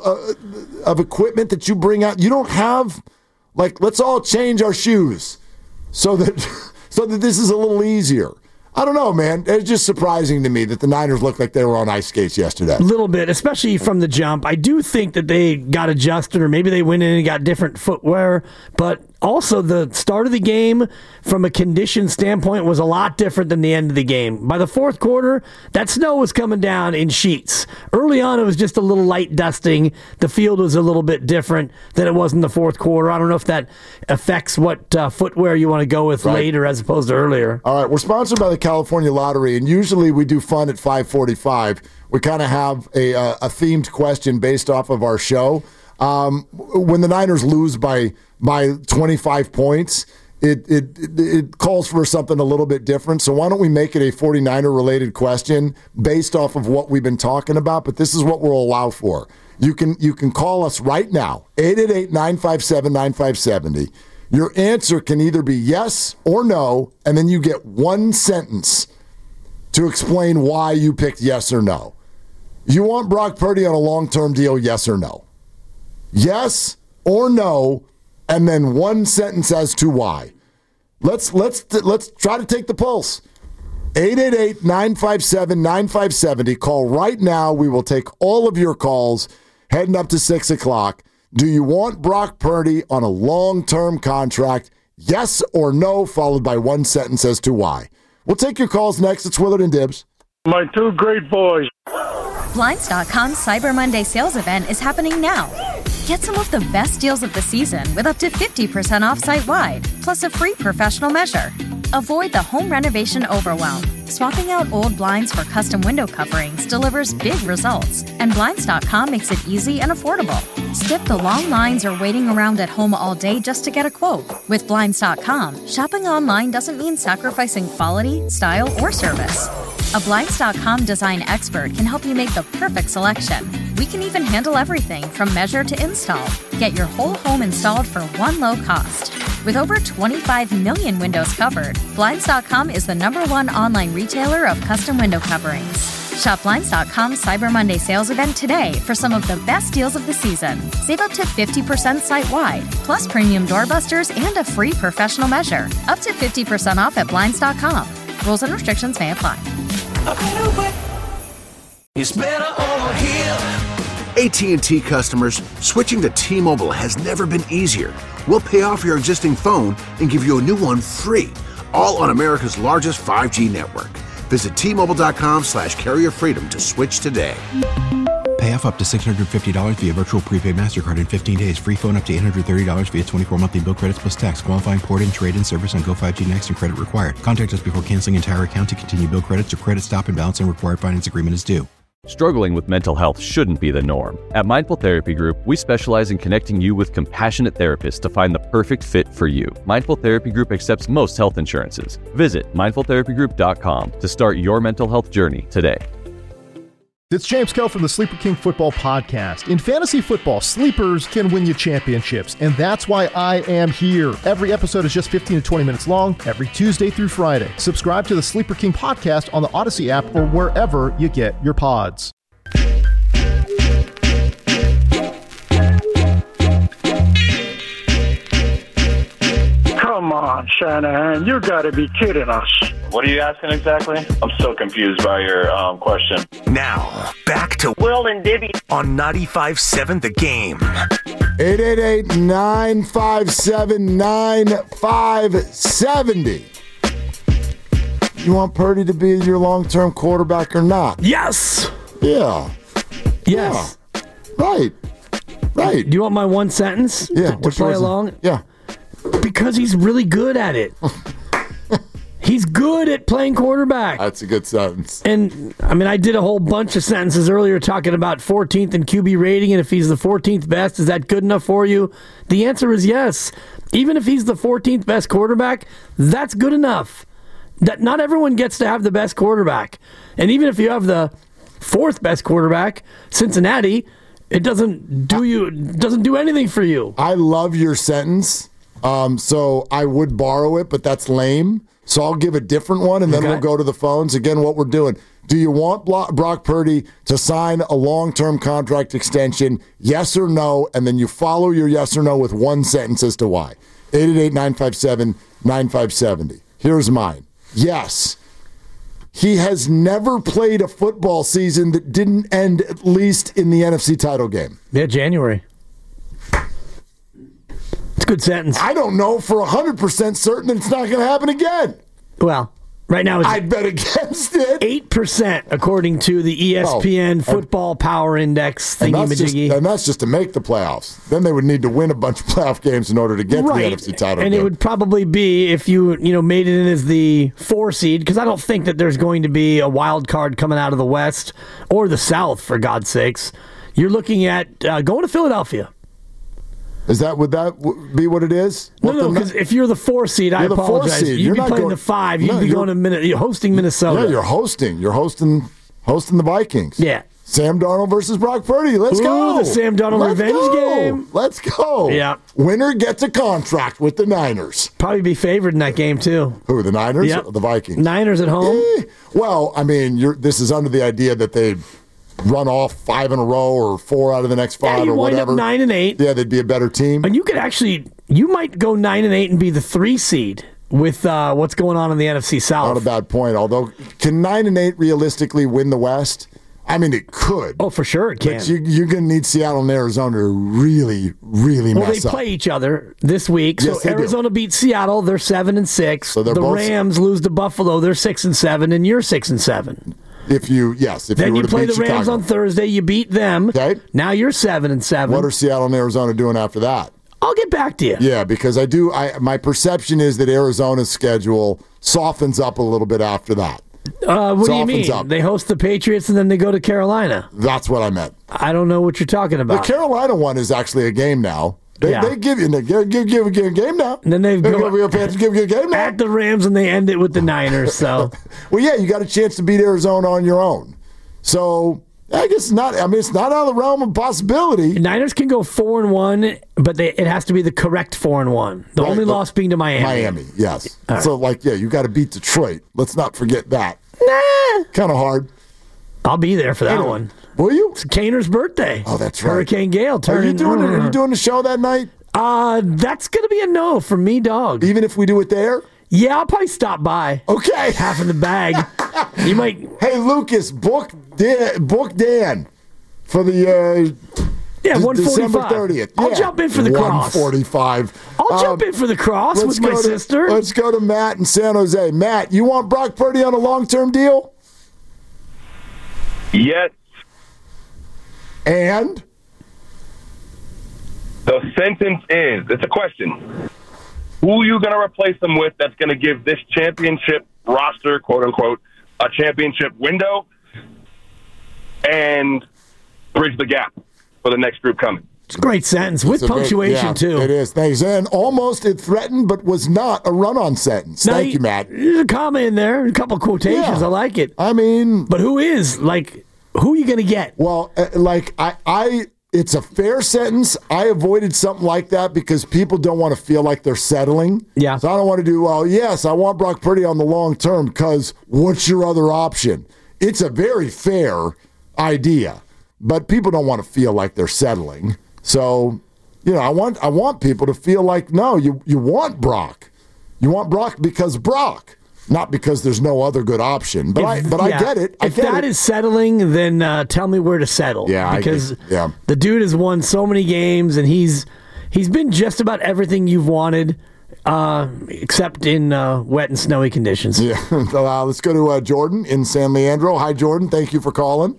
of equipment that you bring out, you don't have, like, let's all change our shoes so that so that this is a little easier. I don't know, man. It's just surprising to me that the Niners looked like they were on ice skates yesterday. A little bit, especially from the jump. I do think that they got adjusted, or maybe they went in and got different footwear, but also the start of the game from a condition standpoint was a lot different than the end of the game. By the fourth quarter, that snow was coming down in sheets. Early on, it was just a little light dusting. The field was a little bit different than it was in the fourth quarter. I don't know if that affects what uh, footwear you want to go with right. later as opposed to earlier. All right, we're sponsored by the California Lottery, and usually we do fun at five forty-five. We kind of have a, a, a themed question based off of our show. Um, when the Niners lose by by twenty-five points, it, it it calls for something a little bit different. So why don't we make it a 49er related question based off of what we've been talking about? But this is what we'll allow for. You can you can call us right now, eight eight eight, nine five seven, nine five seven zero. Your answer can either be yes or no, and then you get one sentence to explain why you picked yes or no. You want Brock Purdy on a long-term deal, yes or no? Yes or no, and then one sentence as to why. Let's let's let's try to take the pulse. eight eight eight, nine five seven, nine five seven zero. Call right now. We will take all of your calls heading up to six o'clock. Do you want Brock Purdy on a long-term contract? Yes or no, followed by one sentence as to why. We'll take your calls next. It's Willard and Dibbs. My two great boys. Blinds dot com's Cyber Monday sales event is happening now. Get some of the best deals of the season with up to fifty percent off site-wide, plus a free professional measure. Avoid the home renovation overwhelm. Swapping out old blinds for custom window coverings delivers big results, and Blinds dot com makes it easy and affordable. Skip the long lines or waiting around at home all day just to get a quote. With Blinds dot com, shopping online doesn't mean sacrificing quality, style, or service. A Blinds dot com design expert can help you make the perfect selection. We can even handle everything from measure to install. Get your whole home installed for one low cost. With over twenty-five million windows covered, Blinds dot com is the number one online retailer of custom window coverings. Shop Blinds dot com's Cyber Monday sales event today for some of the best deals of the season. Save up to fifty percent site-wide, plus premium doorbusters and a free professional measure. Up to fifty percent off at Blinds dot com. Rules and restrictions may apply. It's better over here. A T and T customers, switching to T-Mobile has never been easier. We'll pay off your existing phone and give you a new one free, all on America's largest five G network. Visit T Mobile dot com slash carrier freedom to switch today. Pay off up to six hundred fifty dollars via virtual prepaid MasterCard in fifteen days. Free phone up to eight hundred thirty dollars via twenty-four monthly bill credits plus tax. Qualifying port and trade-in service on Go five G Next and credit required. Contact us before canceling entire account to continue bill credits or credit stop and balance and required finance agreement is due. Struggling with mental health shouldn't be the norm. At Mindful Therapy Group, we specialize in connecting you with compassionate therapists to find the perfect fit for you. Mindful Therapy Group accepts most health insurances. Visit mindful therapy group dot com to start your mental health journey today. It's James Kell from the Sleeper King Football Podcast. In fantasy football, sleepers can win you championships, and that's why I am here. Every episode is just fifteen to twenty minutes long, every Tuesday through Friday. Subscribe to the Sleeper King Podcast on the Odyssey app or wherever you get your pods. Come on, Shanahan, you got to be kidding us. What are you asking exactly? I'm still confused by your um, question. Now, back to Will and Dibby on ninety-five point seven The Game. eight eight eight, nine five seven, nine five seven zero. You want Purdy to be your long-term quarterback or not? Yes! Yeah. Yes. Yeah. Right. Right. Do you want my one sentence yeah, to, to play along? Yeah. Because he's really good at it. He's good at playing quarterback. That's a good sentence. And, I mean, I did a whole bunch of sentences earlier talking about fourteenth in Q B rating, and if he's the fourteenth best, is that good enough for you? The answer is yes. Even if he's the fourteenth best quarterback, that's good enough. That not everyone gets to have the best quarterback. And even if you have the fourth best quarterback, Cincinnati, it doesn't do you doesn't do anything for you. I love your sentence. Um, so I would borrow it, but that's lame. So I'll give a different one, and then okay. we'll go to the phones. Again, what we're doing. Do you want Brock Purdy to sign a long-term contract extension, yes or no? And then you follow your yes or no with one sentence as to why. eight eight eight, nine five seven, nine five seven zero. Here's mine. Yes. He has never played a football season that didn't end at least in the N F C title game. Yeah, January. It's a good sentence. I don't know for one hundred percent certain that it's not going to happen again. Well, right now it's I'd bet against it. eight percent according to the E S P N oh, Football Power Index thingy-majiggy. And, and that's just to make the playoffs. Then they would need to win a bunch of playoff games in order to get right. to the N F C title and game. It would probably be if you you know made it in as the four seed, because I don't think that there's going to be a wild card coming out of the West or the South, for God's sakes. You're looking at uh, going to Philadelphia. Is that would that be what it is? What no, no, because if you're the four seed, I apologize. Seed. You'd you're be playing going, the five. You'd no, be going to Min- you're hosting Minnesota. Yeah, you're hosting. You're hosting hosting the Vikings. Yeah. Sam Darnold versus Brock Purdy. Let's Ooh, go. The Sam Darnold Let's revenge go. game. Let's go. Yeah. Winner gets a contract with the Niners. Probably be favored in that game too. Who, the Niners? Yep. Or the Vikings? Niners at home. Eh, well, I mean, you're, this is under the idea that they run off five in a row or four out of the next five yeah, you or wind whatever. Up nine and eight. Yeah, they'd be a better team. And you could actually, you might go nine and eight and be the three seed with uh, what's going on in the N F C South. Not a bad point. Although, can nine and eight realistically win the West? I mean, it could. Oh, for sure it can. But you, you're going to need Seattle and Arizona to really, really well, mess up. up. Well, they play each other this week. Yes, so Arizona do. beats Seattle. They're seven and six. So the both... Rams lose to Buffalo. They're six and seven, and you're six and seven. If you, yes. If then you, you play the Rams Chicago. on Thursday. You beat them. Okay. Now you're seven and seven. What are Seattle and Arizona doing after that? I'll get back to you. Yeah, because I do. I my perception is that Arizona's schedule softens up a little bit after that. Uh, what softens do you mean? Up. They host the Patriots and then they go to Carolina. That's what I meant. I don't know what you're talking about. The Carolina one is actually a game now. They, Yeah. they give you they give, give, give, give a game now. And then they They go give you a Panthers, give you a game now. at the Rams and they end it with the Niners. So Well, yeah, you got a chance to beat Arizona on your own. So I guess not. I mean, it's not out of the realm of possibility. Niners can go four and one, but they, it has to be the correct four and one. The Right, only but- loss being to Miami. Miami, yes. All right. So, like, yeah, you got to beat Detroit. Let's not forget that. Nah, Kind of hard. I'll be there for that Anyway, one. Will you? It's Kaner's birthday. Oh, that's right. Hurricane Gale Are turning. you doing? Are you doing the show that night? Uh, that's gonna be a no for me, dog. Even if we do it there? Yeah, I'll probably stop by. Okay. Half in the bag. You might. Hey, Lucas, book Dan, book Dan for the uh, Yeah, De- one December forty-five. thirtieth. I'll Yeah. jump in for the cross. one forty-five. I'll Um, jump in for the cross let's with my go to- sister. Let's go to Matt in San Jose. Matt, you want Brock Purdy on a long-term deal? Yes. And? The sentence is, it's a question. Who are you going to replace them with that's going to give this championship roster, quote unquote, a championship window and bridge the gap for the next group coming? It's a great sentence with It's a great- punctuation yeah, too. It is. Thanks. And almost it threatened, but was not a run-on sentence. Now, Thank you, Matt. There's a comma in there, a couple quotations. Yeah. I like it. I mean, but who is like who are you going to get? Well, uh, like I, I, it's a fair sentence. I avoided something like that because people don't want to feel like they're settling. Yeah. So I don't want to do, well, yes, I want Brock Purdy on the long term because what's your other option? It's a very fair idea, but people don't want to feel like they're settling. So, you know, I want I want people to feel like, no, you, you want Brock. You want Brock because Brock. Not because there's no other good option, but If- I but yeah. I get it. I if get that it. is settling, then uh, tell me where to settle. Yeah, I because get- yeah. the dude has won so many games, and he's he's been just about everything you've wanted, uh, except in uh, wet and snowy conditions. Yeah. uh, let's go to uh, Jordan in San Leandro. Hi, Jordan. Thank you for calling.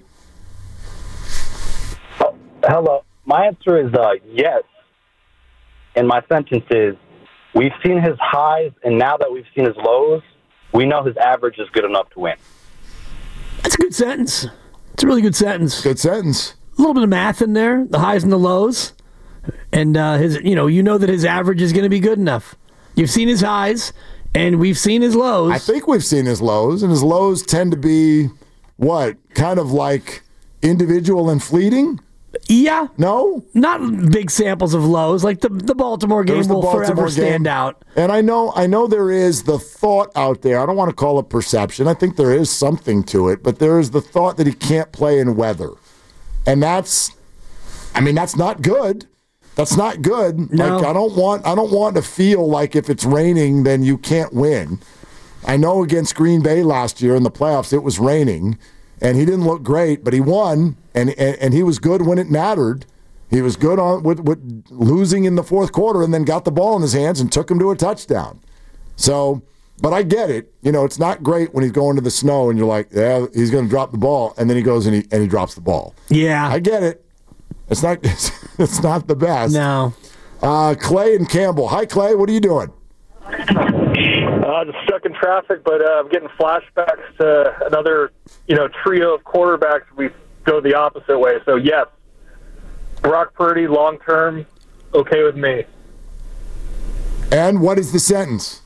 Hello. My answer is uh, yes. And my sentence is, we've seen his highs, and now that we've seen his lows, we know his average is good enough to win. That's a good sentence. It's a really good sentence. Good sentence. A little bit of math in there, the highs and the lows, and uh, his. You know, you know that his average is going to be good enough. You've seen his highs, and we've seen his lows. I think we've seen his lows, and his lows tend to be what? Kind of like individual and fleeting? Yeah. No? Not big samples of lows. Like the the Baltimore game There's the will Baltimore forever game. stand out. And I know I know there is the thought out there. I don't want to call it perception. I think there is something to it, but there is the thought that he can't play in weather. And that's I mean, that's not good. That's not good. No. Like I don't want I don't want to feel like if it's raining then you can't win. I know against Green Bay last year in the playoffs it was raining and he didn't look great, but he won and and, and he was good when it mattered. He was good on with, with losing in the fourth quarter and then got the ball in his hands and took him to a touchdown. So, but I get it. You know, it's not great when he's going to the snow and you're like, yeah, he's going to drop the ball, and then he goes and he and he drops the ball. Yeah, I get it. It's not it's not the best. No. Uh, Clay and Campbell. Hi, Clay. What are you doing? Uh, just stuck in traffic, but uh, I'm getting flashbacks to another, you know, trio of quarterbacks. We go the opposite way. So yes, Brock Purdy, long term, okay with me. And what is the sentence?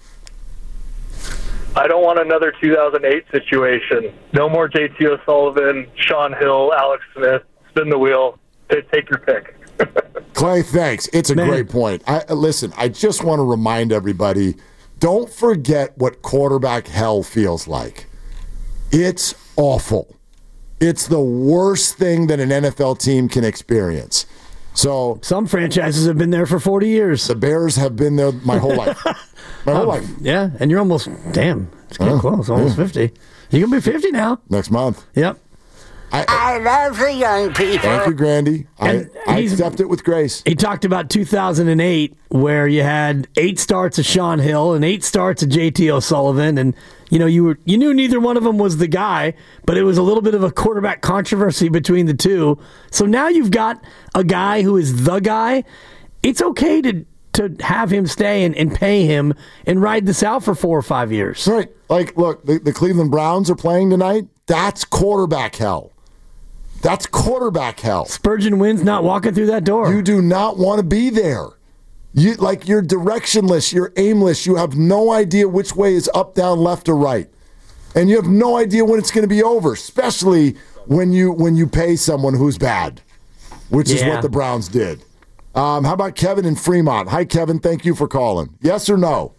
I don't want another two thousand eight situation. No more J T O'Sullivan, Sean Hill, Alex Smith. Spin the wheel. Take your pick. Clay, thanks. It's a Man. great point. I, listen, I just want to remind everybody, don't forget what quarterback hell feels like. It's awful. It's the worst thing that an N F L team can experience. So some franchises have been there for forty years. The Bears have been there my whole life. My whole Um, life. Yeah, and you're almost, damn, it's getting Huh? close, almost Yeah. fifty. You're going to be fifty now. Next month. Yep. I, I love the young people. Thank you, Grandy. I, And I he's- accept it with grace. He talked about two thousand eight, where you had eight starts of Sean Hill and eight starts of J T O'Sullivan, and you know you were you knew neither one of them was the guy, but it was a little bit of a quarterback controversy between the two. So now you've got a guy who is the guy. It's okay to to have him stay and, and pay him and ride this out for four or five years. Right. Like, look, the, the Cleveland Browns are playing tonight. That's quarterback hell. That's quarterback hell. Spurgeon wins not walking through that door. You do not want to be there. You like you're directionless, you're aimless, you have no idea which way is up, down, left, or right. And you have no idea when it's going to be over, especially when you when you pay someone who's bad, which is Yeah. what the Browns did. Um, how about Kevin in Fremont? Hi, Kevin. Thank you for calling. Yes or no?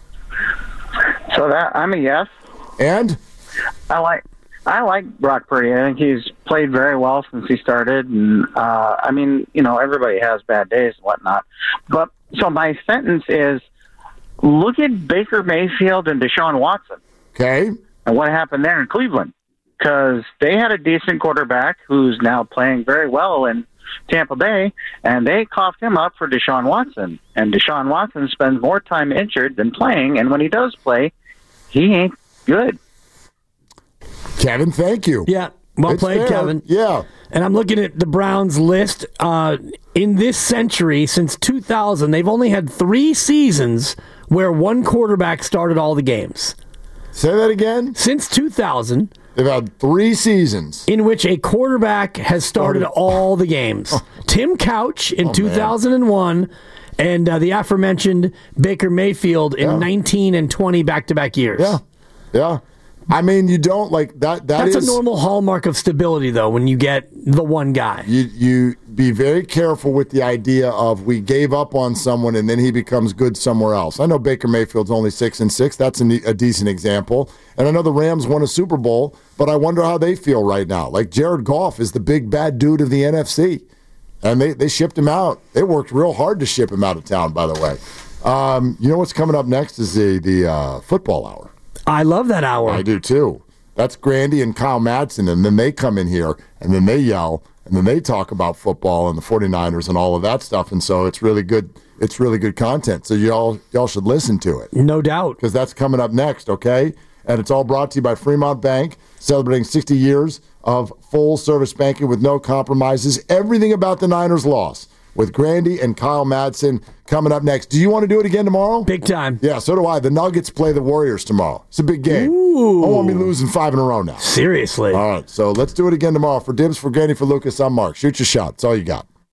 So that I'm a yes. And I like I like Brock Purdy. I think he's played very well since he started, and uh, I mean, you know, everybody has bad days and whatnot. But so my sentence is: look at Baker Mayfield and Deshaun Watson. Okay. And what happened there in Cleveland? Because they had a decent quarterback who's now playing very well in Tampa Bay, and they coughed him up for Deshaun Watson. And Deshaun Watson spends more time injured than playing, and when he does play, he ain't good. Kevin, thank you. Yeah, well It's played, fair. Kevin. Yeah. And I'm looking at the Browns list. Uh, in this century, since two thousand, they've only had three seasons where one quarterback started all the games. Say that again? Since two thousand. They've had three seasons in which a quarterback has started all the games. Tim Couch in Oh, two thousand one and uh, the aforementioned Baker Mayfield in Yeah. nineteen and twenty back-to-back years. Yeah. Yeah. I mean, you don't like that. That That's is a normal hallmark of stability, though, when you get the one guy. You you be very careful with the idea of we gave up on someone and then he becomes good somewhere else. I know Baker Mayfield's only six and six. That's a, ne- a decent example. And I know the Rams won a Super Bowl, but I wonder how they feel right now. Like Jared Goff is the big bad dude of the N F C, and they they shipped him out. They worked real hard to ship him out of town. By the way, um, you know what's coming up next is the the uh, football hour. I love that hour. I do too. That's Grandy and Kyle Madsen, and then they come in here, and then they yell, and then they talk about football and the 49ers and all of that stuff, and so it's really good. It's really good content, so y'all y'all should listen to it. No doubt. Because that's coming up next, okay? And it's all brought to you by Fremont Bank, celebrating sixty years of full-service banking with no compromises. Everything about the Niners loss with Grandy and Kyle Madsen coming up next. Do you want to do it again tomorrow? Big time. Yeah, so do I. The Nuggets play the Warriors tomorrow. It's a big game. Ooh. I won't be losing five in a row now. Seriously. All right, so let's do it again tomorrow. For Dibs, for Grandy, for Lucas, I'm Mark. Shoot your shot. That's all you got.